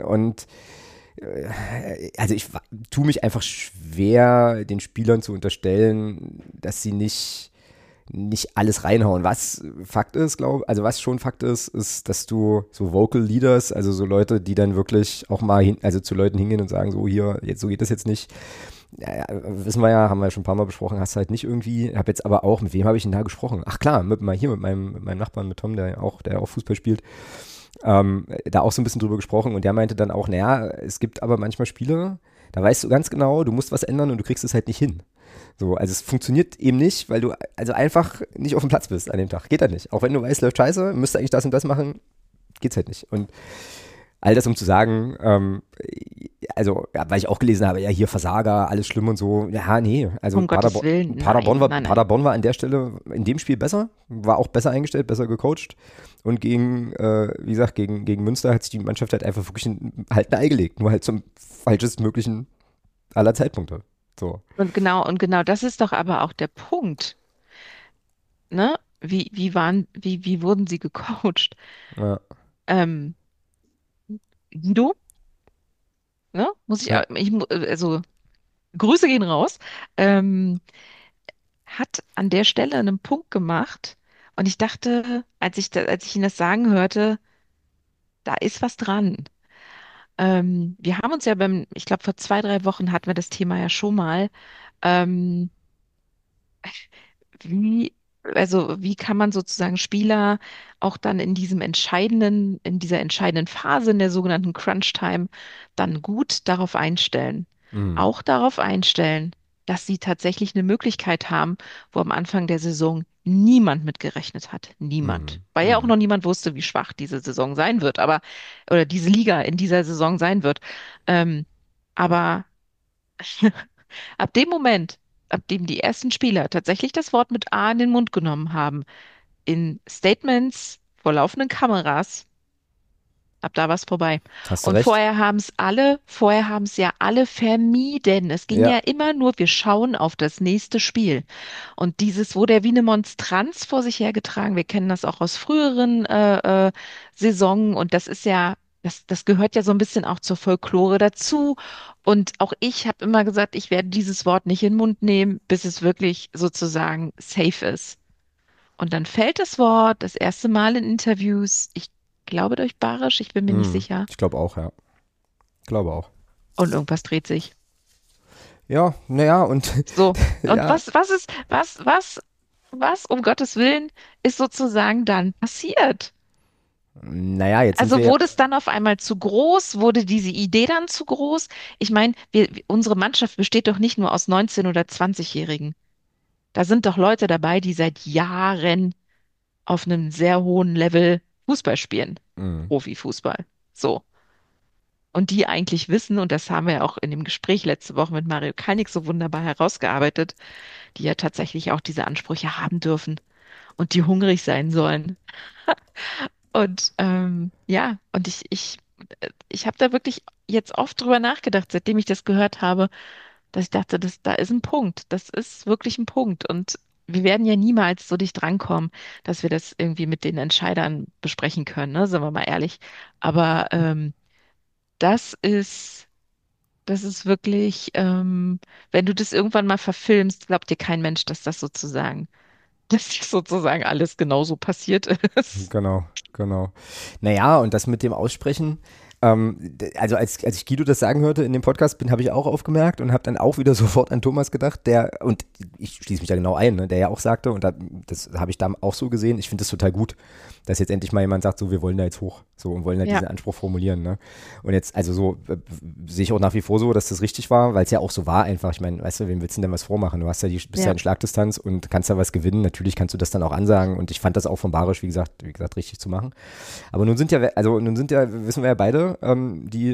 Also ich tue mich einfach schwer, den Spielern zu unterstellen, dass sie nicht alles reinhauen. Was Fakt ist, also was schon Fakt ist, dass du so Vocal Leaders, also so Leute, die dann wirklich auch mal also zu Leuten hingehen und sagen, so hier, jetzt so geht das jetzt nicht. Ja, wissen wir ja, haben wir ja schon ein paar Mal besprochen, hast halt nicht irgendwie, habe jetzt aber auch, mit wem habe ich denn da gesprochen? Ach klar, mit meinem Nachbarn, mit Tom, der auch Fußball spielt, da auch so ein bisschen drüber gesprochen und der meinte dann auch, naja, es gibt aber manchmal Spiele, da weißt du ganz genau, du musst was ändern und du kriegst es halt nicht hin. So, also es funktioniert eben nicht, weil du also einfach nicht auf dem Platz bist an dem Tag. Geht halt nicht. Auch wenn du weißt, läuft scheiße, müsste eigentlich das und das machen, geht's halt nicht. Und all das, um zu sagen, also, ja, weil ich auch gelesen habe, ja, hier Versager, alles schlimm und so. Ja, nee, also Um Gottes Willen, nein. Paderborn war an der Stelle in dem Spiel besser, war auch besser eingestellt, besser gecoacht. Und gegen, wie gesagt, gegen Münster hat sich die Mannschaft halt einfach wirklich halt ein Ei gelegt, nur halt zum falschestmöglichen aller Zeitpunkte. So. Und genau das ist doch aber auch der Punkt, ne? Wie wurden sie gecoacht? Ja, Ähm, Guido, ne? ja. Also Grüße gehen raus, ähm, hat an der Stelle einen Punkt gemacht und ich dachte, als ich ihn das sagen hörte, da ist was dran. Wir haben uns ja ich glaube, vor 2, 3 Wochen hatten wir das Thema ja schon mal. Ähm, wie, wie kann man sozusagen Spieler auch dann in dieser entscheidenden Phase, in der sogenannten Crunch-Time, dann gut darauf einstellen? Mhm. Auch darauf einstellen, dass sie tatsächlich eine Möglichkeit haben, wo am Anfang der Saison niemand mit gerechnet hat. Niemand. Mhm. Weil ja auch Mhm. noch niemand wusste, wie schwach diese Saison sein wird, oder diese Liga in dieser Saison sein wird. Ähm, aber ab dem Moment, ab dem die ersten Spieler tatsächlich das Wort mit A in den Mund genommen haben, in Statements vor laufenden Kameras, ab da war es vorbei. Hast du Und recht? vorher haben es ja alle vermieden. Es ging Ja. ja immer nur, wir schauen auf das nächste Spiel. Und dieses wurde ja wie eine Monstranz vor sich hergetragen. Wir kennen das auch aus früheren Saisonen. Und das ist ja, das gehört ja so ein bisschen auch zur Folklore dazu. Und auch ich habe immer gesagt, ich werde dieses Wort nicht in den Mund nehmen, bis es wirklich sozusagen safe ist. Und dann fällt das Wort das erste Mal in Interviews, ich glaube durch Barisch, ich bin mir nicht Mhm. sicher. Ich glaube auch, ja. Ich glaube auch. Und irgendwas dreht sich. Ja, naja, und So. Und ja, was um Gottes Willen ist sozusagen dann passiert? naja, jetzt sind wir Also ja. wurde es dann auf einmal zu groß? Wurde diese Idee dann zu groß? Ich meine, unsere Mannschaft besteht doch nicht nur aus 19- oder 20-Jährigen. Da sind doch Leute dabei, die seit Jahren auf einem sehr hohen Level Fußball spielen. Mhm. Profifußball. So. Und die eigentlich wissen, und das haben wir ja auch in dem Gespräch letzte Woche mit Mario Kalnick so wunderbar herausgearbeitet, die ja tatsächlich auch diese Ansprüche haben dürfen und die hungrig sein sollen. Und ja, und ich habe da wirklich jetzt oft drüber nachgedacht, seitdem ich das gehört habe, dass ich dachte, da ist ein Punkt. Das ist wirklich ein Punkt. Und wir werden ja niemals so dicht drankommen, dass wir das irgendwie mit den Entscheidern besprechen können, ne? Sind wir mal ehrlich. Aber das ist, das ist wirklich, wenn du das irgendwann mal verfilmst, glaubt dir kein Mensch, dass das sozusagen, dass das sozusagen alles genauso passiert ist. Genau, genau. Naja, und das mit dem Aussprechen, also als ich Guido das sagen hörte in dem Podcast, habe ich auch aufgemerkt und habe dann auch wieder sofort an Thomas gedacht, und ich schließe mich da genau ein, ne, der ja auch sagte, und das habe ich da auch so gesehen, ich finde das total gut, dass jetzt endlich mal jemand sagt, so, wir wollen da jetzt hoch, so, und wollen da Ja, diesen Anspruch formulieren, ne. Und jetzt, also so, sehe ich auch nach wie vor so, dass das richtig war, weil es ja auch so war einfach, ich meine, weißt du, wem willst du denn was vormachen? Du hast ja bist ja ja, in Schlagdistanz und kannst da was gewinnen, natürlich kannst du das dann auch ansagen und ich fand das auch von Barisch, wie gesagt, richtig zu machen. Aber nun sind ja, wissen wir ja beide, die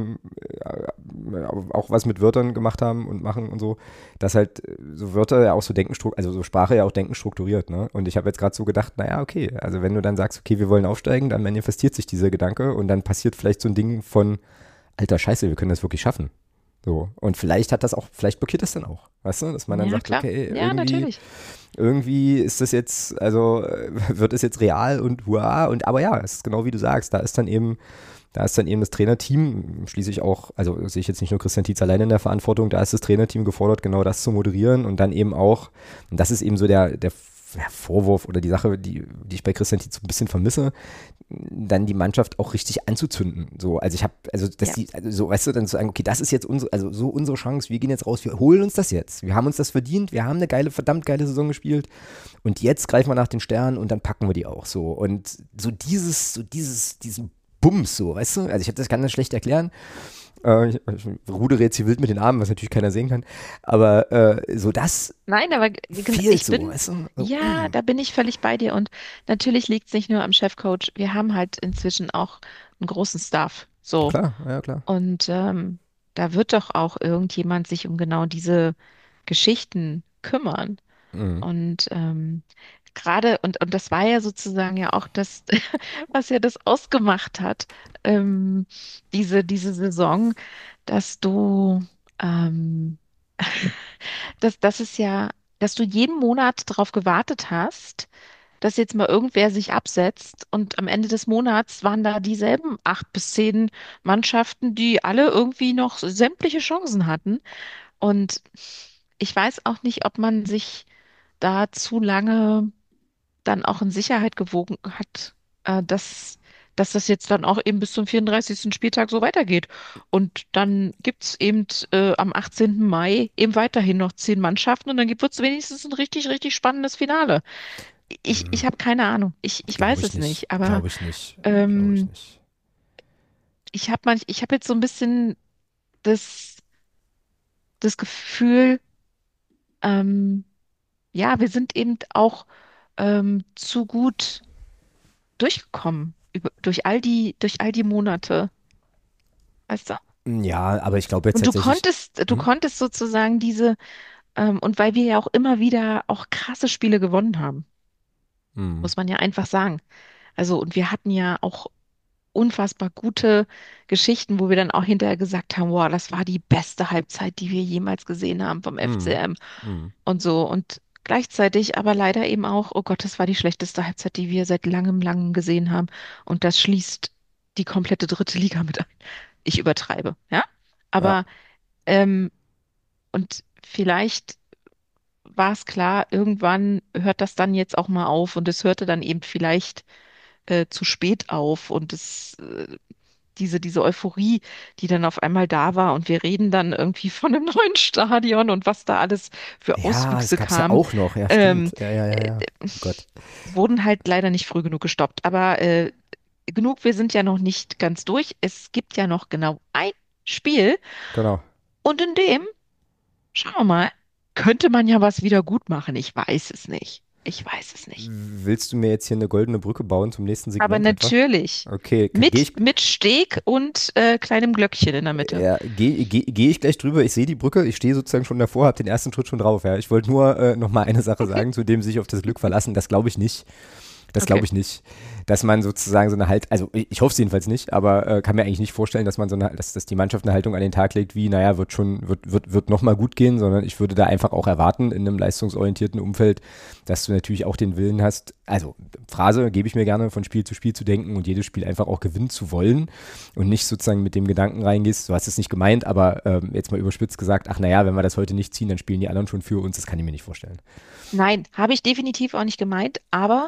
auch was mit Wörtern gemacht haben und machen und so, dass halt so Wörter ja auch so Denken, also so Sprache ja auch Denken strukturiert, ne? Und ich habe jetzt gerade so gedacht, naja, okay, also wenn du dann sagst, okay, wir wollen aufsteigen, dann manifestiert sich dieser Gedanke und dann passiert vielleicht so ein Ding von, alter Scheiße, wir können das wirklich schaffen. So. Und vielleicht blockiert das dann auch, weißt du, dass man dann ja, sagt, klar. okay, Ja, natürlich. irgendwie ist das jetzt, also wird es jetzt real und hurra, und aber ja, es ist genau wie du sagst, da ist dann eben das Trainerteam, schließlich auch, also sehe ich jetzt nicht nur Christian Tietz alleine in der Verantwortung, da ist das Trainerteam gefordert, genau das zu moderieren und dann eben auch, und das ist eben so der Vorwurf oder die Sache, die ich bei Christian Tietz so ein bisschen vermisse, dann die Mannschaft auch richtig anzuzünden. So, also Ja, so, weißt du, dann zu sagen, okay, das ist jetzt unsere Chance, wir gehen jetzt raus, wir holen uns das jetzt. Wir haben uns das verdient, wir haben eine verdammt geile Saison gespielt und jetzt greifen wir nach den Sternen und dann packen wir die auch so. Und so diesen Bums, so, weißt du, also kann das schlecht erklären. Ich rudere jetzt hier wild mit den Armen, was natürlich keiner sehen kann. Aber so das Nein, aber fehlt ich so, bin, weißt du? So, ja, da bin ich völlig bei dir. Und natürlich liegt es nicht nur am Chefcoach. Wir haben halt inzwischen auch einen großen Staff. So. klar, ja klar. Und da wird doch auch irgendjemand sich um genau diese Geschichten kümmern. Mhm. Und gerade, und das war ja sozusagen ja auch das, was ja das ausgemacht hat, ähm, diese Saison, dass du, ähm, das ist ja, dass du jeden Monat darauf gewartet hast, dass jetzt mal irgendwer sich absetzt und am Ende des Monats waren da dieselben 8 bis 10 Mannschaften, die alle irgendwie noch sämtliche Chancen hatten. Und ich weiß auch nicht, ob man sich da zu lange dann auch in Sicherheit gewogen hat, dass das jetzt dann auch eben bis zum 34. Spieltag so weitergeht. Und dann gibt's eben am 18. Mai eben weiterhin noch 10 Mannschaften und dann wird es wenigstens ein richtig, richtig spannendes Finale. Ich habe keine Ahnung. Ich Glaube weiß ich es nicht. nicht, aber Glaube ich nicht. Glaube ich ähm, nicht. ich habe jetzt so ein bisschen das, das Gefühl, ähm, ja, wir sind eben auch zu gut durchgekommen durch all die Monate, weißt du? Ja, aber ich glaube jetzt Und tatsächlich. du Hm? konntest sozusagen und weil wir ja auch immer wieder auch krasse Spiele gewonnen haben, Hm. muss man ja einfach sagen. Also, und wir hatten ja auch unfassbar gute Geschichten, wo wir dann auch hinterher gesagt haben, wow, das war die beste Halbzeit, die wir jemals gesehen haben vom Hm. FCM Hm. und so. Und gleichzeitig aber leider eben auch, oh Gott, das war die schlechteste Halbzeit, die wir seit langem, langem gesehen haben. Und das schließt die komplette dritte Liga mit ein. Ich übertreibe, ja? Ja. Aber, und vielleicht war es klar, irgendwann hört das dann jetzt auch mal auf und es hörte dann eben vielleicht zu spät auf und diese Euphorie, die dann auf einmal da war und wir reden dann irgendwie von einem neuen Stadion und was da alles für Ja, das Auswüchse gab's ja kam, auch noch. Ja, ähm, stimmt. Ja, ja, ja, äh, ja. Oh Gott. wurden halt leider nicht früh genug gestoppt. Aber genug, wir sind ja noch nicht ganz durch. Es gibt ja noch genau ein Spiel Genau. und in dem, schauen wir mal, könnte man ja was wieder gut machen. Ich weiß es nicht. Ich weiß es nicht. Willst du mir jetzt hier eine goldene Brücke bauen zum nächsten Aber Segment etwa? natürlich Okay, gehe ich, mit Steg und kleinem Glöckchen in der Mitte. ja, geh ich gleich drüber. Ich sehe die Brücke, ich stehe sozusagen schon davor, habe den ersten Schritt schon drauf. Ja. Ich wollte nur noch mal eine Sache sagen, zu dem sich auf das Glück verlassen. Das glaube ich nicht. Das Okay. glaube ich nicht. Dass man sozusagen so eine Halt, also ich hoffe es jedenfalls nicht, aber kann mir eigentlich nicht vorstellen, dass man so eine, dass die Mannschaft eine Haltung an den Tag legt, wie, naja, wird noch mal gut gehen, sondern ich würde da einfach auch erwarten, in einem leistungsorientierten Umfeld, dass du natürlich auch den Willen hast, also Phrase gebe ich mir gerne, von Spiel zu Spiel zu denken und jedes Spiel einfach auch gewinnen zu wollen und nicht sozusagen mit dem Gedanken reingehst, du hast es nicht gemeint, aber jetzt mal überspitzt gesagt, ach naja, wenn wir das heute nicht ziehen, dann spielen die anderen schon für uns, das kann ich mir nicht vorstellen. Nein, habe ich definitiv auch nicht gemeint, aber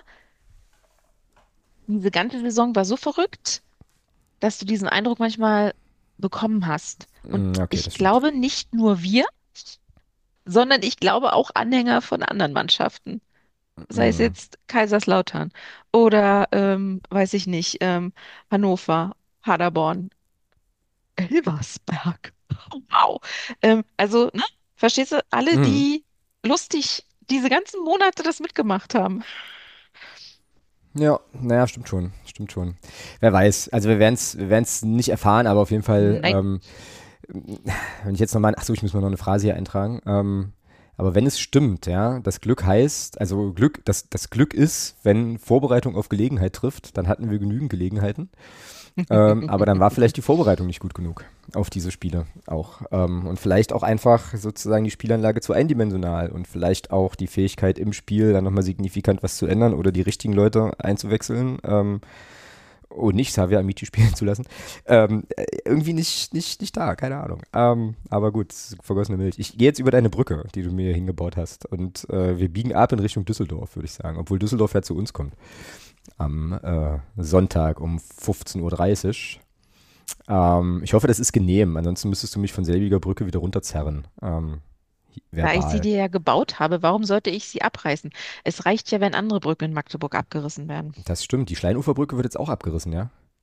diese ganze Saison war so verrückt, dass du diesen Eindruck manchmal bekommen hast. Und Okay, ich das stimmt. glaube nicht nur wir, sondern ich glaube auch Anhänger von anderen Mannschaften. Sei es Mm, jetzt Kaiserslautern oder, weiß ich nicht, Hannover, Paderborn, Elversberg. Wow. Also, ne? Verstehst du? Alle, mm. die lustig diese ganzen Monate das mitgemacht haben. Ja, naja, stimmt schon, stimmt schon. Wer weiß, also wir werden's nicht erfahren, aber auf jeden Fall, Nein. wenn ich jetzt nochmal, ach so, ich muss mal noch eine Phrase hier eintragen, aber wenn es stimmt, ja, das Glück heißt, also Glück, das Glück ist, wenn Vorbereitung auf Gelegenheit trifft, dann hatten wir genügend Gelegenheiten. Aber dann war vielleicht die Vorbereitung nicht gut genug auf diese Spiele auch. Und vielleicht auch einfach sozusagen die Spielanlage zu eindimensional und vielleicht auch die Fähigkeit im Spiel dann nochmal signifikant was zu ändern oder die richtigen Leute einzuwechseln. Und nicht Xavier Amici spielen zu lassen. Irgendwie nicht da, keine Ahnung. Aber gut, vergossene Milch. Ich gehe jetzt über deine Brücke, die du mir hingebaut hast. Und wir biegen ab in Richtung Düsseldorf, würde ich sagen. Obwohl Düsseldorf ja zu uns kommt am Sonntag um 15:30 Uhr. Ich hoffe, das ist genehm. Ansonsten müsstest du mich von selbiger Brücke wieder runterzerren. Da ich sie Verbal. dir ja gebaut habe, warum sollte ich sie abreißen? Es reicht ja, wenn andere Brücken in Magdeburg abgerissen werden. Das stimmt. Die Schleinuferbrücke wird jetzt auch abgerissen, ja?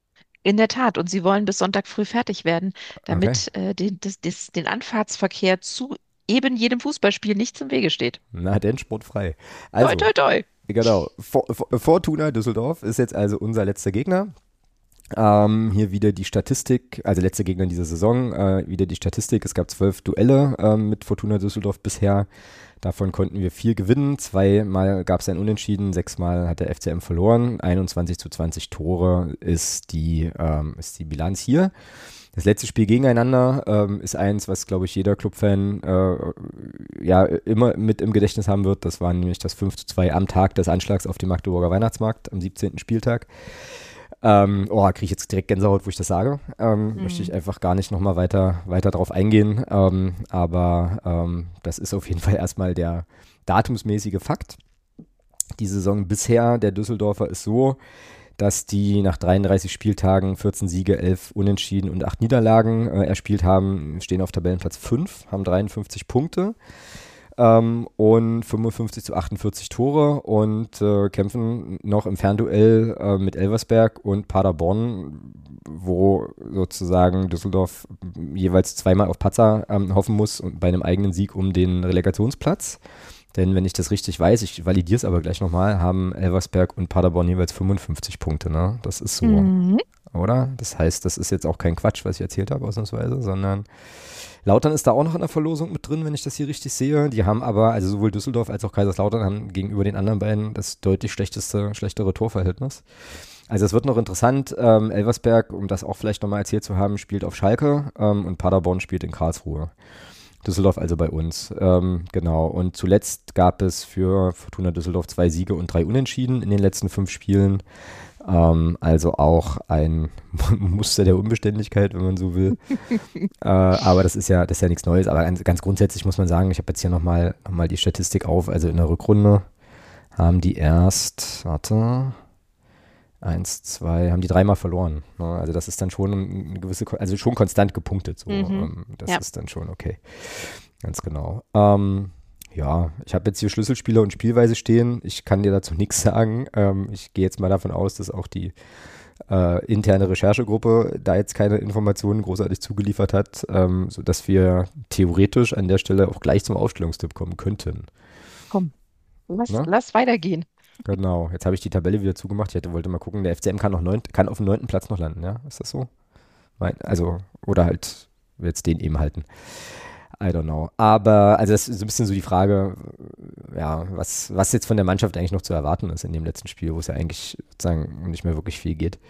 In der Tat. Und sie wollen bis Sonntag früh fertig werden, Okay. damit den Anfahrtsverkehr zu eben jedem Fußballspiel nichts im Wege steht. Na, denn sportfrei. Toi, Also, toi, toi. genau. Fortuna Düsseldorf ist jetzt also unser letzter Gegner. Hier wieder die Statistik, also letzter Gegner in dieser Saison, wieder die Statistik. Es gab 12 Duelle mit Fortuna Düsseldorf bisher. Davon konnten wir 4 gewinnen. 2-mal gab es ein Unentschieden, 6-mal hat der FCM verloren. 21:20 Tore ist die Bilanz hier. Das letzte Spiel gegeneinander ist eins, was, glaube ich, jeder Clubfan ja immer mit im Gedächtnis haben wird. Das war nämlich das 5:2 am Tag des Anschlags auf dem Magdeburger Weihnachtsmarkt am 17. Spieltag. Kriege ich jetzt direkt Gänsehaut, wo ich das sage. Möchte Hm. ich einfach gar nicht nochmal weiter drauf eingehen. Aber das ist auf jeden Fall erstmal der datumsmäßige Fakt. Die Saison bisher der Düsseldorfer ist so, dass die nach 33 Spieltagen 14 Siege, 11 Unentschieden und 8 Niederlagen erspielt haben, stehen auf Tabellenplatz 5, haben 53 Punkte und 55:48 Tore und kämpfen noch im Fernduell mit Elversberg und Paderborn, wo sozusagen Düsseldorf jeweils zweimal auf Patzer hoffen muss und bei einem eigenen Sieg um den Relegationsplatz. Denn wenn ich das richtig weiß, ich validiere es aber gleich nochmal, haben Elversberg und Paderborn jeweils 55 Punkte. Ne? Das ist so, Mhm. oder? Das heißt, das ist jetzt auch kein Quatsch, was ich erzählt habe, ausnahmsweise, sondern Lautern ist da auch noch in der Verlosung mit drin, wenn ich das hier richtig sehe. Die haben aber, also sowohl Düsseldorf als auch Kaiserslautern haben gegenüber den anderen beiden das deutlich schlechtere Torverhältnis. Also es wird noch interessant. Elversberg, um das auch vielleicht nochmal erzählt zu haben, spielt auf Schalke und Paderborn spielt in Karlsruhe. Düsseldorf also bei uns. Genau. Und zuletzt gab es für Fortuna Düsseldorf 2 Siege und 3 Unentschieden in den letzten 5 Spielen. Also auch ein Muster der Unbeständigkeit, wenn man so will. Aber das ist ja nichts Neues. Aber ganz grundsätzlich muss man sagen, ich habe jetzt hier noch mal die Statistik auf. Also in der Rückrunde haben die haben die 3-mal verloren. Ne? Also das ist dann schon eine gewisse, also schon konstant gepunktet. So. Mhm. Das Ja. ist dann schon okay. Ganz genau. Ja, ich habe jetzt hier Schlüsselspieler und Spielweise stehen. Ich kann dir dazu nichts sagen. Ich gehe jetzt mal davon aus, dass auch die interne Recherchegruppe da jetzt keine Informationen großartig zugeliefert hat, sodass wir theoretisch an der Stelle auch gleich zum Aufstellungstipp kommen könnten. Komm, lass, Ne? lass weitergehen. Genau. Jetzt habe ich die Tabelle wieder zugemacht. Wollte mal gucken, der FCM kann auf dem 9. Platz noch landen, ja? Ist das so? Also, oder halt jetzt den eben halten. I don't know. Aber, also das ist so ein bisschen so die Frage, ja, was jetzt von der Mannschaft eigentlich noch zu erwarten ist in dem letzten Spiel, wo es ja eigentlich sozusagen nicht mehr wirklich viel geht.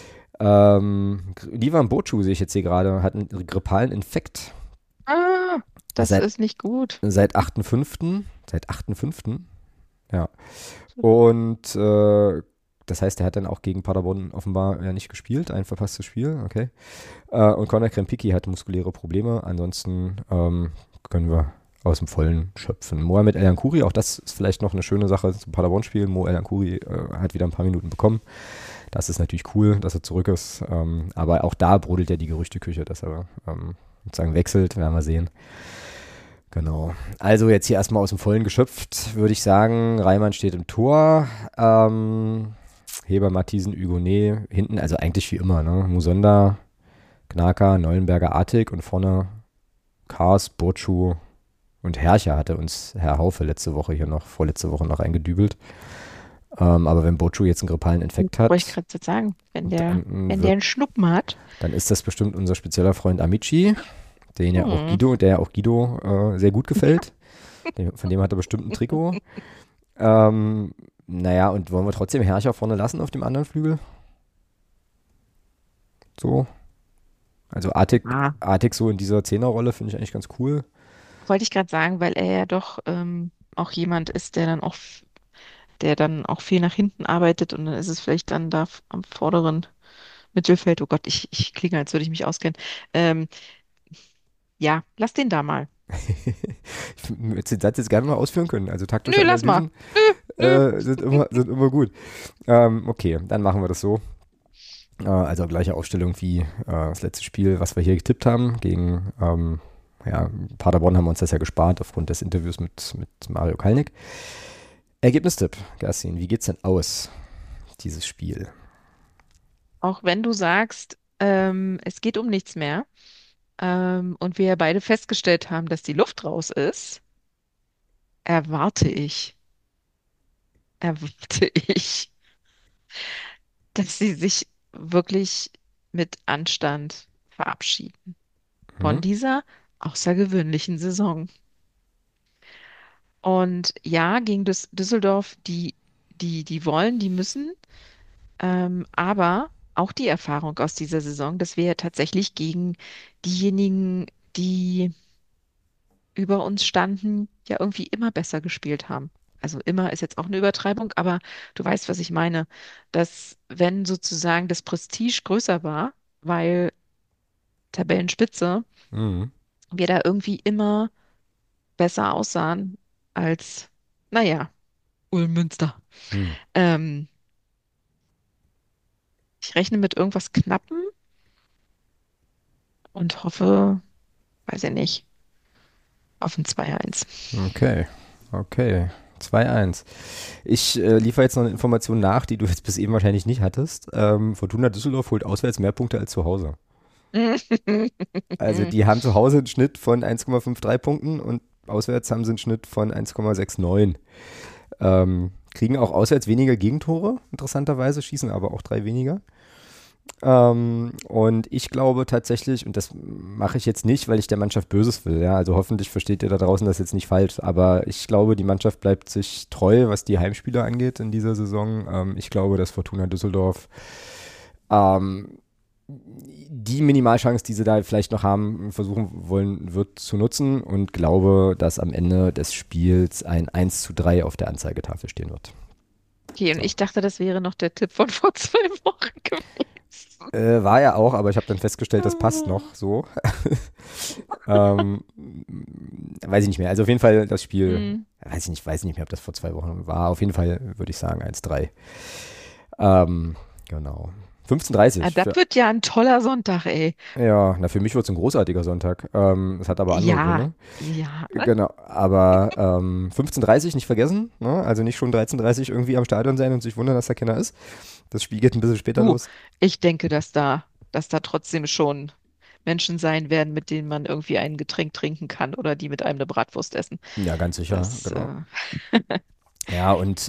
Livan Bocu, sehe ich jetzt hier gerade, hat einen grippalen Infekt Ah, das seit, ist nicht gut. seit 8.5. Seit 8.5. Ja. Und das heißt, er hat dann auch gegen Paderborn offenbar ja nicht gespielt, ein verpasstes Spiel, okay. Und Conor Krempicki hatte muskuläre Probleme, ansonsten können wir aus dem Vollen schöpfen. Mohamed El Ancuri, auch das ist vielleicht noch eine schöne Sache zum Paderborn-Spiel. Mo El Ancuri hat wieder ein paar Minuten bekommen. Das ist natürlich cool, dass er zurück ist. Aber auch da brodelt ja die Gerüchteküche, dass er sozusagen wechselt, werden wir sehen. Genau. Also jetzt hier erstmal aus dem Vollen geschöpft, würde ich sagen. Reimann steht im Tor. Heber, Matthiesen, Hugonet hinten, also eigentlich wie immer, ne? Musonda, Gnaka, Neuenberger, Artig und vorne Kars, Burcu und Herrcher hatte uns Herr Haufe vorletzte Woche noch eingedübelt. Aber wenn Burcu jetzt einen grippalen Infekt Wollte ich hat, gerade sagen, wenn der wird, einen Schnuppen hat. dann ist das bestimmt unser spezieller Freund Amici, der ja auch Guido sehr gut gefällt. Von dem hat er bestimmt ein Trikot. Naja, und wollen wir trotzdem Herrcher vorne lassen auf dem anderen Flügel? So. Also Ah, Artig so in dieser Zehnerrolle finde ich eigentlich ganz cool. wollte ich gerade sagen, weil er ja doch auch jemand ist, der dann auch viel nach hinten arbeitet und dann ist es vielleicht dann da am vorderen Mittelfeld. Oh Gott, ich klinge, als würde ich mich auskennen. Ähm, ja, lass den da mal. Ich würde den Satz jetzt gerne mal ausführen können. Also taktische Nö, lass mal. Analysen Nö. sind immer gut. Okay, dann machen wir das so. Also gleiche Aufstellung wie das letzte Spiel, was wir hier getippt haben. Gegen Paderborn haben wir uns das ja gespart aufgrund des Interviews mit Mario Kalnick. Ergebnistipp, Kerstin, wie geht's denn aus, dieses Spiel? auch wenn du sagst, es geht um nichts mehr, und wir ja beide festgestellt haben, dass die Luft raus ist, erwarte ich, erwarte ich, dass sie sich wirklich mit Anstand verabschieden von Mhm. dieser außergewöhnlichen Saison. Und ja, gegen Düsseldorf, die wollen, die müssen, aber auch die Erfahrung aus dieser Saison, dass wir ja tatsächlich gegen diejenigen, die über uns standen, ja irgendwie immer besser gespielt haben. Also immer ist jetzt auch eine Übertreibung, aber du weißt, was ich meine, dass wenn sozusagen das Prestige größer war, weil Tabellenspitze, Mhm. wir da irgendwie immer besser aussahen als, naja, Ulm Münster. Mhm. Ähm, Ich rechne mit irgendwas Knappem und hoffe, weiß ich nicht, auf ein 2-1. Okay, okay. 2-1. Ich liefere jetzt noch eine Information nach, die du jetzt bis eben wahrscheinlich nicht hattest. Fortuna Düsseldorf holt auswärts mehr Punkte als zu Hause. Also die haben zu Hause einen Schnitt von 1,53 Punkten und auswärts haben sie einen Schnitt von 1,69. Kriegen auch auswärts weniger Gegentore, interessanterweise, schießen aber auch 3 weniger. Und ich glaube tatsächlich, und das mache ich jetzt nicht, weil ich der Mannschaft Böses will, ja, also hoffentlich versteht ihr da draußen das jetzt nicht falsch, aber ich glaube, die Mannschaft bleibt sich treu, was die Heimspiele angeht in dieser Saison. Ich glaube, dass Fortuna Düsseldorf ähm, die Minimalchance, die sie da vielleicht noch haben, versuchen wollen wird zu nutzen und glaube, dass am Ende des Spiels ein 1:3 auf der Anzeigetafel stehen wird. Okay, und So. ich dachte, das wäre noch der Tipp von vor 2 Wochen gewesen. War ja auch, aber ich habe dann festgestellt, das passt noch so. ähm, weiß ich nicht mehr. Also auf jeden Fall das Spiel, Hm. weiß nicht mehr, ob das vor 2 Wochen war. Auf jeden Fall würde ich sagen 1:3. Ähm, genau. Ah, 15:30 das wird ja ein toller Sonntag, ey. Ja, na für mich wird es ein großartiger Sonntag. Das hat aber andere Ja, Gründe. ja. Genau, aber 15:30 nicht vergessen, ne? Also nicht schon 13:30 irgendwie am Stadion sein und sich wundern, dass da keiner ist. Das Spiel geht ein bisschen später Du, los. ich denke, dass da trotzdem schon Menschen sein werden, mit denen man irgendwie ein Getränk trinken kann oder die mit einem eine Bratwurst essen. Ja, ganz sicher, Das, genau. Ja, und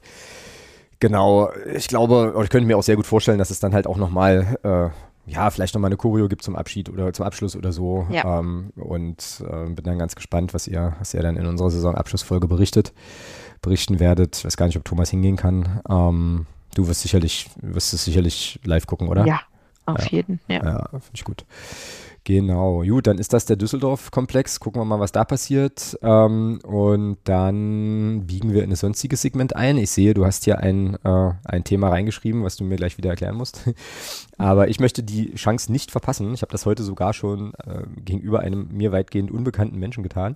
genau, ich glaube, oder ich könnte mir auch sehr gut vorstellen, dass es dann halt auch nochmal, ja, vielleicht nochmal eine Choreo gibt zum Abschied oder zum Abschluss oder so. ja, Und bin dann ganz gespannt, was ihr dann in unserer Saisonabschlussfolge berichten werdet. Ich weiß gar nicht, ob Thomas hingehen kann. Du wirst es sicherlich live gucken, oder? ja, auf Ja, jeden, ja. ja, finde ich gut. Genau, gut, dann ist das der Düsseldorf-Komplex. Gucken wir mal, was da passiert. Und dann biegen wir in ein sonstiges Segment ein. Ich sehe, du hast hier ein Thema reingeschrieben, was du mir gleich wieder erklären musst. Aber ich möchte die Chance nicht verpassen. Ich habe das heute sogar schon gegenüber einem mir weitgehend unbekannten Menschen getan,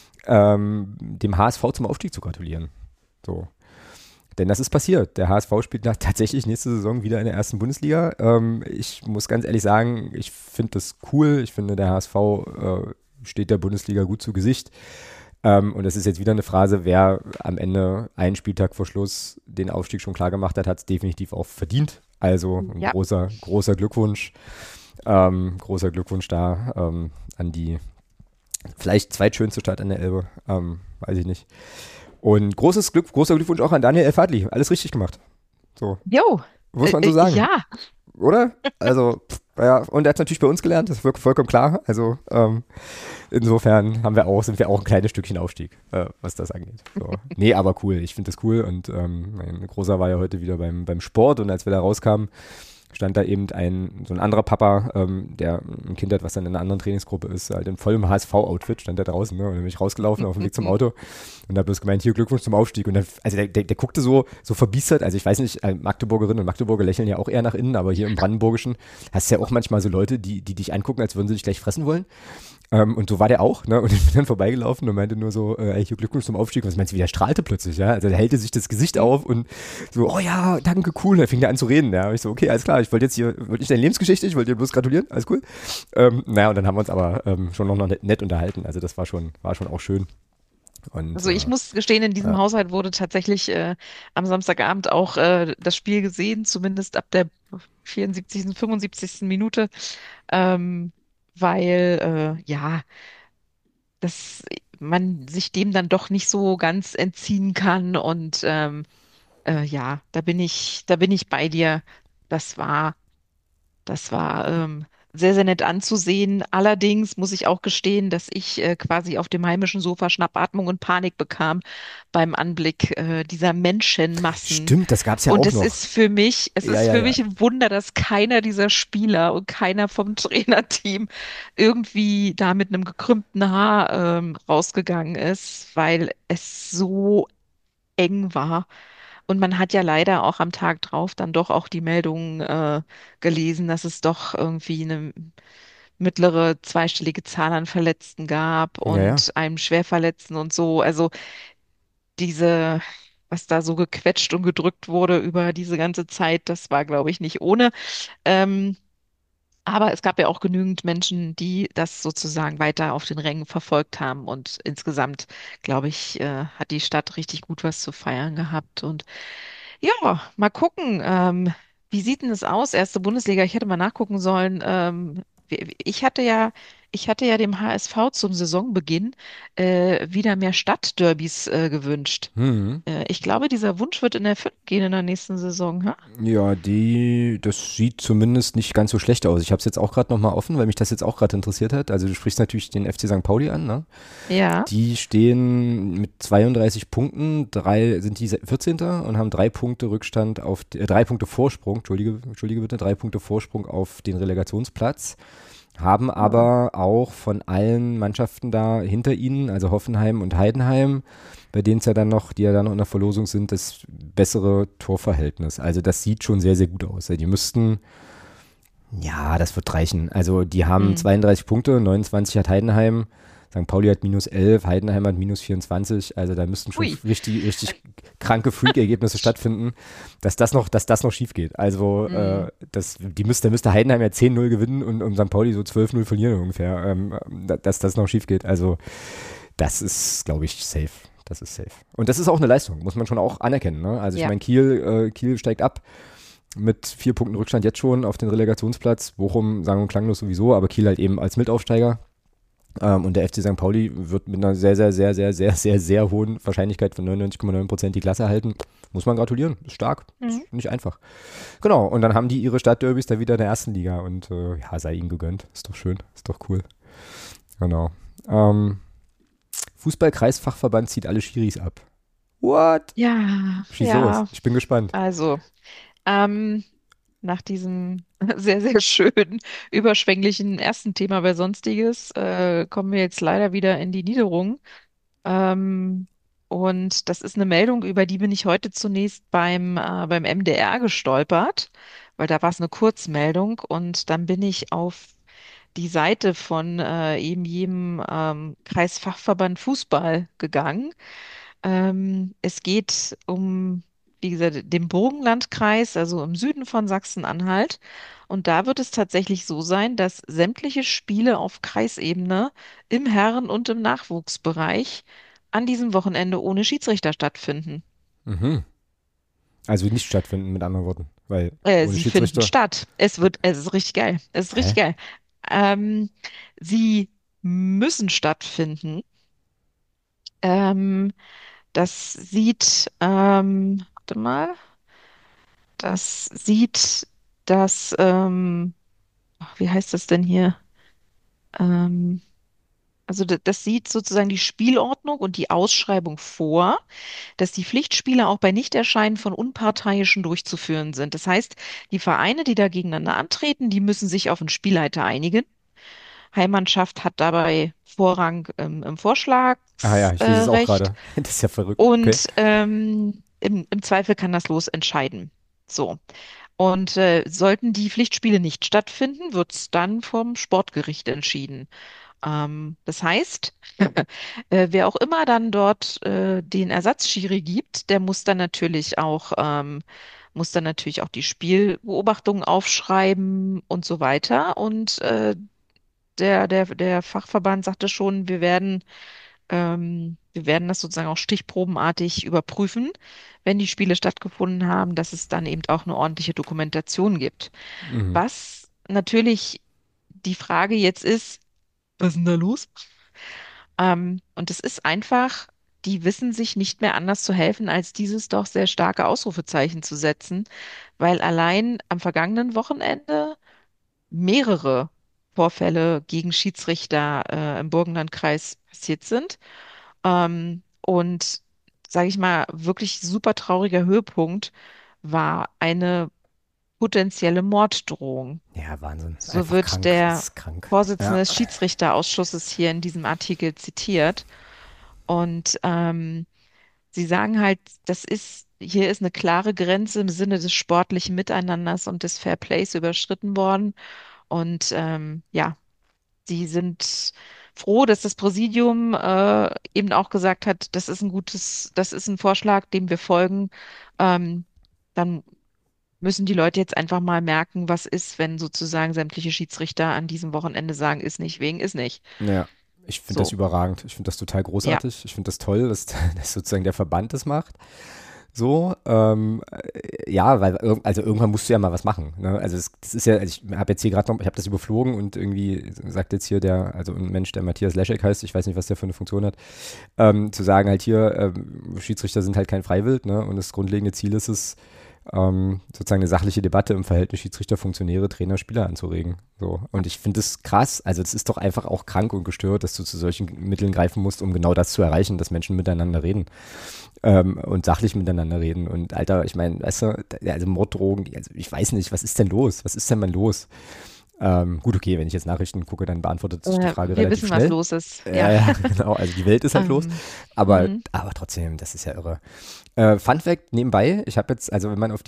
dem HSV zum Aufstieg zu gratulieren. So. Denn das ist passiert. Der HSV spielt tatsächlich nächste Saison wieder in der ersten Bundesliga. Ich muss ganz ehrlich sagen, ich finde das cool. Ich finde, der HSV steht der Bundesliga gut zu Gesicht. Und es ist jetzt wieder eine Phrase, wer am Ende einen Spieltag vor Schluss den Aufstieg schon klar gemacht hat, hat es definitiv auch verdient. Also ein Ja, großer Glückwunsch. Großer Glückwunsch da an die vielleicht zweitschönste Stadt an der Elbe. Weiß ich nicht. Und großer Glückwunsch auch an Daniel Elfadli. Alles richtig gemacht. So, jo, muss man so sagen. ja, Oder? Also, ja, und er hat natürlich bei uns gelernt, das ist vollkommen klar. Also, insofern sind wir auch ein kleines Stückchen Aufstieg, was das angeht. So. Nee, aber cool. Ich finde das cool. Und mein Großer war ja heute wieder beim Sport und als wir da rauskamen, stand da eben so ein anderer Papa, der ein Kind hat, was dann in einer anderen Trainingsgruppe ist, halt in vollem HSV-Outfit, stand da draußen, ne? Und dann bin ich rausgelaufen auf dem Weg zum Auto und habe bloß gemeint, hier Glückwunsch zum Aufstieg. Und dann, also der guckte so verbiestert, also ich weiß nicht, Magdeburgerinnen und Magdeburger lächeln ja auch eher nach innen, aber hier im Brandenburgischen hast du ja auch manchmal so Leute, die dich angucken, als würden sie dich gleich fressen wollen. Und so war der auch, ne? Und ich bin dann vorbeigelaufen und meinte nur so, ey, hier Glückwunsch zum Aufstieg. Was meinst du, wie der strahlte plötzlich, ja? Also der hellte sich das Gesicht auf und so, oh ja, danke, cool. Und dann fing der an zu reden, ja. Und ich so, okay, alles klar, ich wollte nicht deine Lebensgeschichte, ich wollte dir bloß gratulieren, alles cool. Naja, und dann haben wir uns aber schon noch nett unterhalten. Also das war schon auch schön. Und also ich muss gestehen, in diesem Haushalt wurde tatsächlich am Samstagabend auch das Spiel gesehen, zumindest ab der 74., 75. Minute, ähm, weil ja, dass man sich dem dann doch nicht so ganz entziehen kann. Und ja, da bin ich bei dir. Das war Das war sehr, sehr nett anzusehen. Allerdings muss ich auch gestehen, dass ich quasi auf dem heimischen Sofa Schnappatmung und Panik bekam beim Anblick dieser Menschenmassen. Stimmt, das gab's ja Und auch noch. es Ja, ist ja, für ja. mich ein Wunder, dass keiner dieser Spieler und keiner vom Trainerteam irgendwie da mit einem gekrümmten Haar rausgegangen ist, weil es so eng war. Und man hat ja leider auch am Tag drauf dann doch auch die Meldung gelesen, dass es doch irgendwie eine mittlere zweistellige Zahl an Verletzten gab Ja, ja. und einem Schwerverletzten und so. Also diese, was da so gequetscht und gedrückt wurde über diese ganze Zeit, das war, glaube ich, nicht ohne. Ähm, aber es gab ja auch genügend Menschen, die das sozusagen weiter auf den Rängen verfolgt haben. Und insgesamt, glaube ich, hat die Stadt richtig gut was zu feiern gehabt. Und ja, mal gucken. Wie sieht denn es aus? Erste Bundesliga, ich hätte mal nachgucken sollen. Ich hatte ja dem HSV zum Saisonbeginn wieder mehr Stadtderbys gewünscht. Hm. Ich glaube, dieser Wunsch wird in Erfüllung gehen in der nächsten Saison. Ha? Ja, das sieht zumindest nicht ganz so schlecht aus. Ich habe es jetzt auch gerade nochmal offen, weil mich das jetzt auch gerade interessiert hat. Also du sprichst natürlich den FC St. Pauli an, ne? Ja. Die stehen mit 32 Punkten, sind die 14. und haben 3 Punkte Rückstand 3 Punkte Vorsprung, Entschuldige bitte, 3 Punkte Vorsprung auf den Relegationsplatz. Haben Oh. aber auch von allen Mannschaften da hinter ihnen, also Hoffenheim und Heidenheim, bei denen es ja dann noch, die ja dann noch in der Verlosung sind, das bessere Torverhältnis. Also das sieht schon sehr, sehr gut aus. Die müssten, ja, das wird reichen. Also die haben Hm. 32 Punkte, 29 hat Heidenheim, St. Pauli hat -11, Heidenheim hat -24. Also da müssten schon Hui. richtig, richtig kranke Freak-Ergebnisse stattfinden, dass das noch schief geht. Also Hm. da müsste Heidenheim ja 10-0 gewinnen und St. Pauli so 12-0 verlieren ungefähr, dass das noch schief geht. Also das ist, glaube ich, safe. Das ist safe. Und das ist auch eine Leistung, muss man schon auch anerkennen. Ne? Also ich Ja. meine, Kiel steigt ab mit 4 Punkten Rückstand jetzt schon auf den Relegationsplatz. Bochum sang- und klanglos sowieso, aber Kiel halt eben als Mitaufsteiger. Und der FC St. Pauli wird mit einer sehr, sehr, sehr, sehr, sehr, sehr, sehr hohen Wahrscheinlichkeit von 99,9% die Klasse halten. Muss man gratulieren. Ist stark. Hm. Ist nicht einfach. Genau. Und dann haben die ihre Stadtderbys da wieder in der ersten Liga. Und ja, sei ihnen gegönnt. Ist doch schön. Ist doch cool. Genau. Fußball-Kreisfachverband zieht alle Schiris ab. What? Ja, Schieß los. ja. Ich bin gespannt. Also, ähm, nach diesem sehr, sehr schönen, überschwänglichen ersten Thema bei Sonstiges, kommen wir jetzt leider wieder in die Niederung. Ähm, und das ist eine Meldung, über die bin ich heute zunächst beim MDR gestolpert, weil da war es eine Kurzmeldung und dann bin ich auf die Seite von eben jedem Kreisfachverband Fußball gegangen. Es geht um, wie gesagt, den Burgenlandkreis, also im Süden von Sachsen-Anhalt. Und da wird es tatsächlich so sein, dass sämtliche Spiele auf Kreisebene im Herren- und im Nachwuchsbereich an diesem Wochenende ohne Schiedsrichter stattfinden. Mhm. Also nicht stattfinden, mit anderen Worten. Weil ohne Sie finden Schiedsrichter. statt. Es ist richtig geil. Es ist richtig Hä? geil. Ähm, Sie müssen stattfinden. Ähm, warte mal, das sieht das, wie heißt das denn hier? Ähm, also das sieht sozusagen die Spielordnung und die Ausschreibung vor, dass die Pflichtspiele auch bei Nichterscheinen von Unparteiischen durchzuführen sind. Das heißt, die Vereine, die da gegeneinander antreten, die müssen sich auf einen Spielleiter einigen. Heimmannschaft hat dabei Vorrang im Ah ja, ich lese es auch Vorschlagsrecht gerade. Das ist ja verrückt. Okay. und im Zweifel kann das Los entscheiden. So. Und sollten die Pflichtspiele nicht stattfinden, wird es dann vom Sportgericht entschieden. Das heißt, wer auch immer dann dort den Ersatzschiri gibt, der muss dann natürlich auch die Spielbeobachtungen aufschreiben und so weiter. Und der Fachverband sagte schon, wir werden das sozusagen auch stichprobenartig überprüfen, wenn die Spiele stattgefunden haben, dass es dann eben auch eine ordentliche Dokumentation gibt. Mhm. Was natürlich die Frage jetzt ist, was ist denn da los? Und es ist einfach, die wissen sich nicht mehr anders zu helfen, als dieses doch sehr starke Ausrufezeichen zu setzen, weil allein am vergangenen Wochenende mehrere Vorfälle gegen Schiedsrichter im Burgenlandkreis passiert sind. Und sage ich mal, wirklich super trauriger Höhepunkt war eine potenzielle Morddrohung. Ja, Wahnsinn. So Einfach wird krank. Das der ist krank. Ja. Vorsitzende des Schiedsrichterausschusses hier in diesem Artikel zitiert. Und sie sagen halt, hier ist eine klare Grenze im Sinne des sportlichen Miteinanders und des Fair Plays überschritten worden. Und ja, sie sind froh, dass das Präsidium eben auch gesagt hat, das ist ein Vorschlag, dem wir folgen. Dann müssen die Leute jetzt einfach mal merken, was ist, wenn sozusagen sämtliche Schiedsrichter an diesem Wochenende sagen, ist nicht, wegen ist nicht. Ja, ich finde das So, überragend. Ich finde das total ja. großartig. Ich finde das toll, dass, dass sozusagen der Verband das macht. So, ja, weil also irgendwann musst du ja mal was machen. Ne? Also das ist ja, also ich habe jetzt hier gerade noch, ich habe das überflogen und irgendwie sagt jetzt hier also ein Mensch, der Matthias Leschek heißt, ich weiß nicht, was der für eine Funktion hat, zu sagen halt hier, Schiedsrichter sind halt kein Freiwild, ne? Und das grundlegende Ziel ist es, sozusagen eine sachliche Debatte im Verhältnis Schiedsrichter, Funktionäre, Trainer, Spieler anzuregen. So. Und ich finde das krass, also das ist doch einfach auch krank und gestört, dass du zu solchen Mitteln greifen musst, um genau das zu erreichen, dass Menschen miteinander reden und sachlich miteinander reden. Und Alter, ich meine, weißt du, also Morddrohungen, also ich weiß nicht, was ist denn los? Was ist denn mal los? Gut, okay, wenn ich jetzt Nachrichten gucke, dann beantwortet sich die Frage Wir relativ wissen, was schnell. los ist. Ja. Ja, genau, also die Welt ist halt los. Ähm, Aber, mhm. aber trotzdem, das ist ja irre. Fun Fact nebenbei, ich habe jetzt, also wenn man auf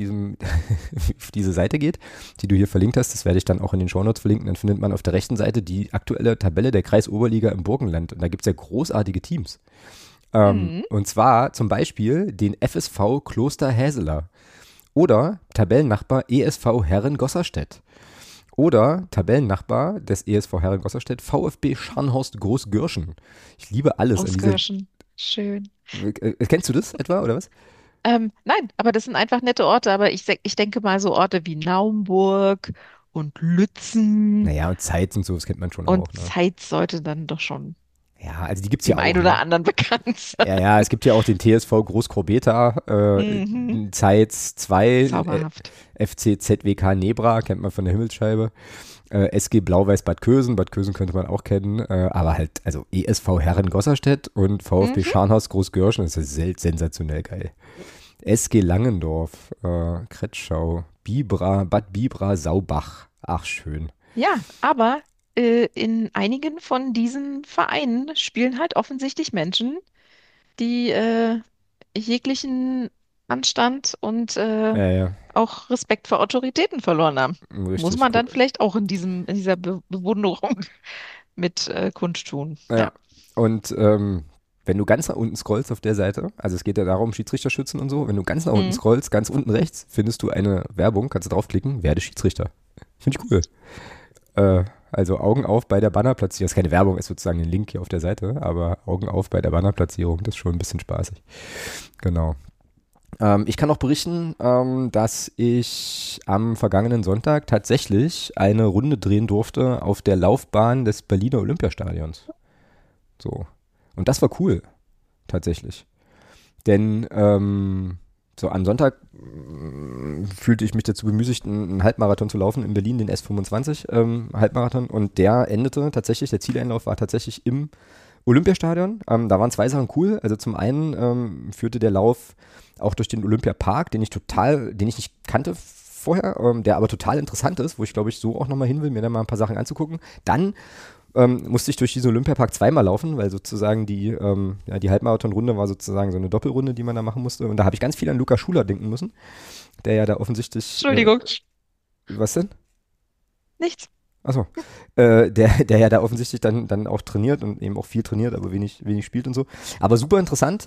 auf diese Seite geht, die du hier verlinkt hast, das werde ich dann auch in den Shownotes verlinken, dann findet man auf der rechten Seite die aktuelle Tabelle der Kreisoberliga im Burgenland. Und da gibt es ja großartige Teams. Mhm. Und zwar zum Beispiel den FSV Kloster Häseler oder Tabellennachbar ESV Herren Gosserstedt. Oder Tabellennachbar des ESV Herren Gosserstedt, VfB Scharnhorst Großgürschen. Ich liebe alles an dieser. Auskirschen. Schön. Kennst du das etwa, oder was? Nein, aber das sind einfach nette Orte. Aber ich denke mal so Orte wie Naumburg und Lützen Naja, und Zeit und so, das kennt man schon und auch, ne? Zeitz sollte dann doch schon Ja, also die gibt's ja dem auch, einen oder ne? anderen bekannt Ja, sein. ja, es gibt ja auch den TSV Großkorbeta, Mhm. Zeitz 2, Zauberhaft. FC ZWK Nebra, kennt man von der Himmelsscheibe. SG Blau-Weiß Bad Kösen könnte man auch kennen, aber halt, also ESV Herren Gosserstedt und VfB Mhm. Scharnhorst Großgörschen, das ist sensationell geil. SG Langendorf, Kretschau, Bad Bibra, Saubach, ach schön. Ja, aber in einigen von diesen Vereinen spielen halt offensichtlich Menschen, die jeglichen Anstand und Ja, ja, auch Respekt vor Autoritäten verloren haben. Muss richtig. man dann vielleicht auch in dieser Bewunderung mit kundtun. Ja, Ja. und wenn du ganz nach unten scrollst auf der Seite, also es geht ja darum, Schiedsrichter schützen und so, wenn du ganz nach unten Mhm. scrollst, ganz unten rechts, findest du eine Werbung, kannst du draufklicken, werde Schiedsrichter. Finde ich cool. Also Augen auf bei der Bannerplatzierung. Das ist keine Werbung, ist sozusagen ein Link hier auf der Seite, aber Augen auf bei der Bannerplatzierung, das ist schon ein bisschen spaßig. Genau. Ich kann auch berichten, dass ich am vergangenen Sonntag tatsächlich eine Runde drehen durfte auf der Laufbahn des Berliner Olympiastadions. So. Und das war cool, tatsächlich. Denn so am Sonntag fühlte ich mich dazu bemüßigt, einen Halbmarathon zu laufen in Berlin, den S25 Halbmarathon. Und der endete tatsächlich, der Zieleinlauf war tatsächlich im Olympiastadion. Da waren zwei Sachen cool. Also zum einen führte der Lauf auch durch den Olympiapark, den ich nicht kannte vorher, der aber total interessant ist, wo ich glaube ich so auch nochmal hin will, mir da mal ein paar Sachen anzugucken. Dann musste ich durch diesen Olympiapark zweimal laufen, weil sozusagen die Halbmarathonrunde war sozusagen so eine Doppelrunde, die man da machen musste. Und da habe ich ganz viel an Luca Schuler denken müssen, der ja da offensichtlich, Entschuldigung, was denn? nichts. Achso, der ja da offensichtlich dann auch trainiert und eben auch viel trainiert, aber wenig spielt und so. Aber super interessant,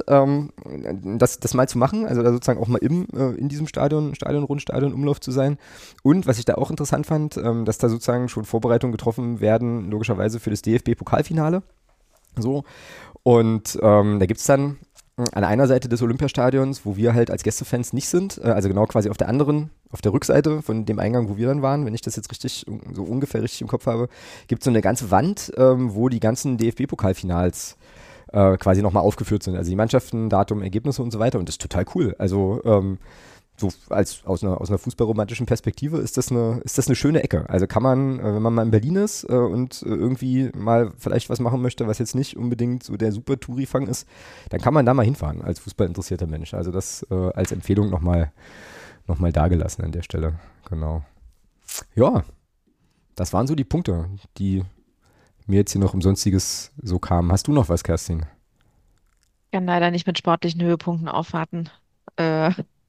das mal zu machen, also da sozusagen auch mal in diesem Stadionumlauf zu sein. Und was ich da auch interessant fand, dass da sozusagen schon Vorbereitungen getroffen werden, logischerweise für das DFB-Pokalfinale. So. Und da gibt es dann an einer Seite des Olympiastadions, wo wir halt als Gästefans nicht sind, also genau quasi auf der anderen, auf der Rückseite von dem Eingang, wo wir dann waren, wenn ich das jetzt richtig, so ungefähr richtig im Kopf habe, gibt es so eine ganze Wand, wo die ganzen DFB-Pokalfinals quasi nochmal aufgeführt sind. Also die Mannschaften, Datum, Ergebnisse und so weiter. Und das ist total cool. Also so aus einer fußballromantischen Perspektive ist das eine schöne Ecke. Also kann man, wenn man mal in Berlin ist und irgendwie mal vielleicht was machen möchte, was jetzt nicht unbedingt so der super Touri-Fang ist, dann kann man da mal hinfahren als fußballinteressierter Mensch. Also das als Empfehlung noch mal dagelassen an der Stelle. Genau. Ja, das waren so die Punkte, die mir jetzt hier noch um Sonstiges so kamen. Hast du noch was, Kerstin? Kann leider nicht mit sportlichen Höhepunkten aufwarten. Äh,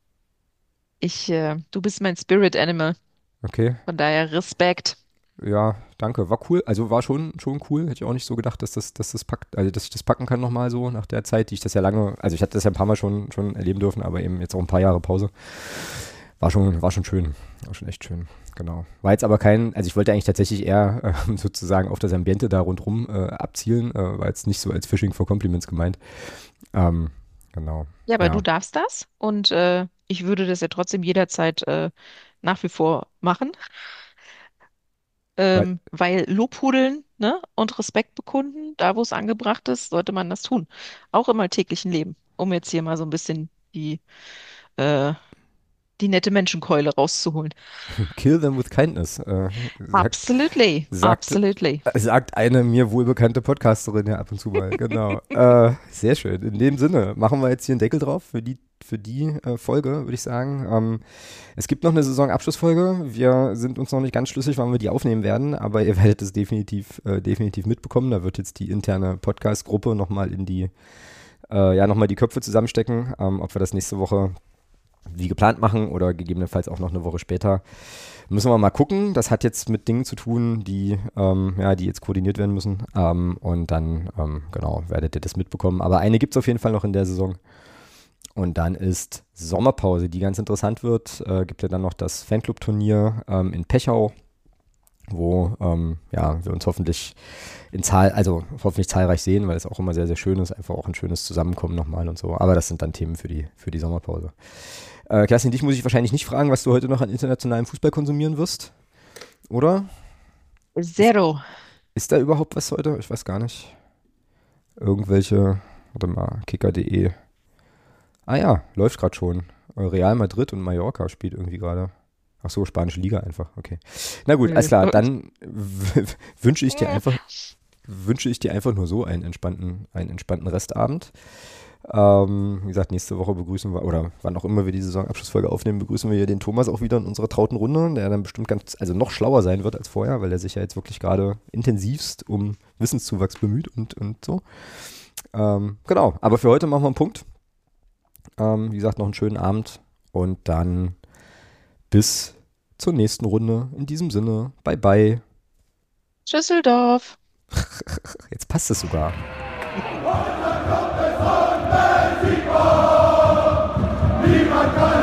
du bist mein Spirit Animal. Okay. Von daher Respekt. Ja, danke. War cool. Also war schon cool. Hätte ich auch nicht so gedacht, dass das packt, also dass ich das packen kann nochmal so nach der Zeit, die ich das ja lange, also ich hatte das ja ein paar Mal schon erleben dürfen, aber eben jetzt auch ein paar Jahre Pause. War schon schön. War schon echt schön. Genau. War jetzt aber also ich wollte eigentlich tatsächlich eher sozusagen auf das Ambiente da rundrum abzielen, war jetzt nicht so als Fishing for Compliments gemeint. Ähm, genau. Ja, aber du Ja. darfst das und ich würde das ja trotzdem jederzeit nach wie vor machen, Weil, weil Lobhudeln, ne, und Respekt bekunden, da wo es angebracht ist, sollte man das tun. Auch im alltäglichen Leben, um jetzt hier mal so ein bisschen äh, die nette Menschenkeule rauszuholen. Kill them with kindness, Absolutely, sagt, absolutely. sagt eine mir wohlbekannte Podcasterin ja ab und zu mal. Genau. Sehr schön. In dem Sinne machen wir jetzt hier einen Deckel drauf für die Folge, würde ich sagen. Es gibt noch eine Saisonabschlussfolge. Wir sind uns noch nicht ganz schlüssig, wann wir die aufnehmen werden, aber ihr werdet es definitiv mitbekommen. Da wird jetzt die interne Podcast-Gruppe nochmal nochmal die Köpfe zusammenstecken, ob wir das nächste Woche wie geplant machen oder gegebenenfalls auch noch eine Woche später. Müssen wir mal gucken. Das hat jetzt mit Dingen zu tun, die jetzt koordiniert werden müssen. Und dann, genau, werdet ihr das mitbekommen. Aber eine gibt es auf jeden Fall noch in der Saison. Und dann ist Sommerpause, die ganz interessant wird. Gibt ja dann noch das Fanclub-Turnier in Pechau, wo wir uns hoffentlich hoffentlich zahlreich sehen, weil es auch immer sehr, sehr schön ist. Einfach auch ein schönes Zusammenkommen nochmal und so. Aber das sind dann Themen für die Sommerpause. Kerstin, dich muss ich wahrscheinlich nicht fragen, was du heute noch an internationalem Fußball konsumieren wirst, oder? Ist, Zero. ist da überhaupt was heute? Ich weiß gar nicht. Warte mal, kicker.de. Ah ja, läuft gerade schon. Real Madrid und Mallorca spielt irgendwie gerade. Ach so, spanische Liga einfach, okay. Na gut, alles klar, dann wünsche ich dir einfach nur so einen entspannten Restabend. Wie gesagt, nächste Woche begrüßen wir, oder wann auch immer wir die Saisonabschlussfolge aufnehmen, begrüßen wir hier den Thomas auch wieder in unserer trauten Runde, der dann bestimmt noch schlauer sein wird als vorher, weil er sich ja jetzt wirklich gerade intensivst um Wissenszuwachs bemüht und so. Genau, aber für heute machen wir einen Punkt. Wie gesagt, noch einen schönen Abend und dann bis zur nächsten Runde. In diesem Sinne, bye bye. Düsseldorf. Jetzt passt es sogar. Niemand kann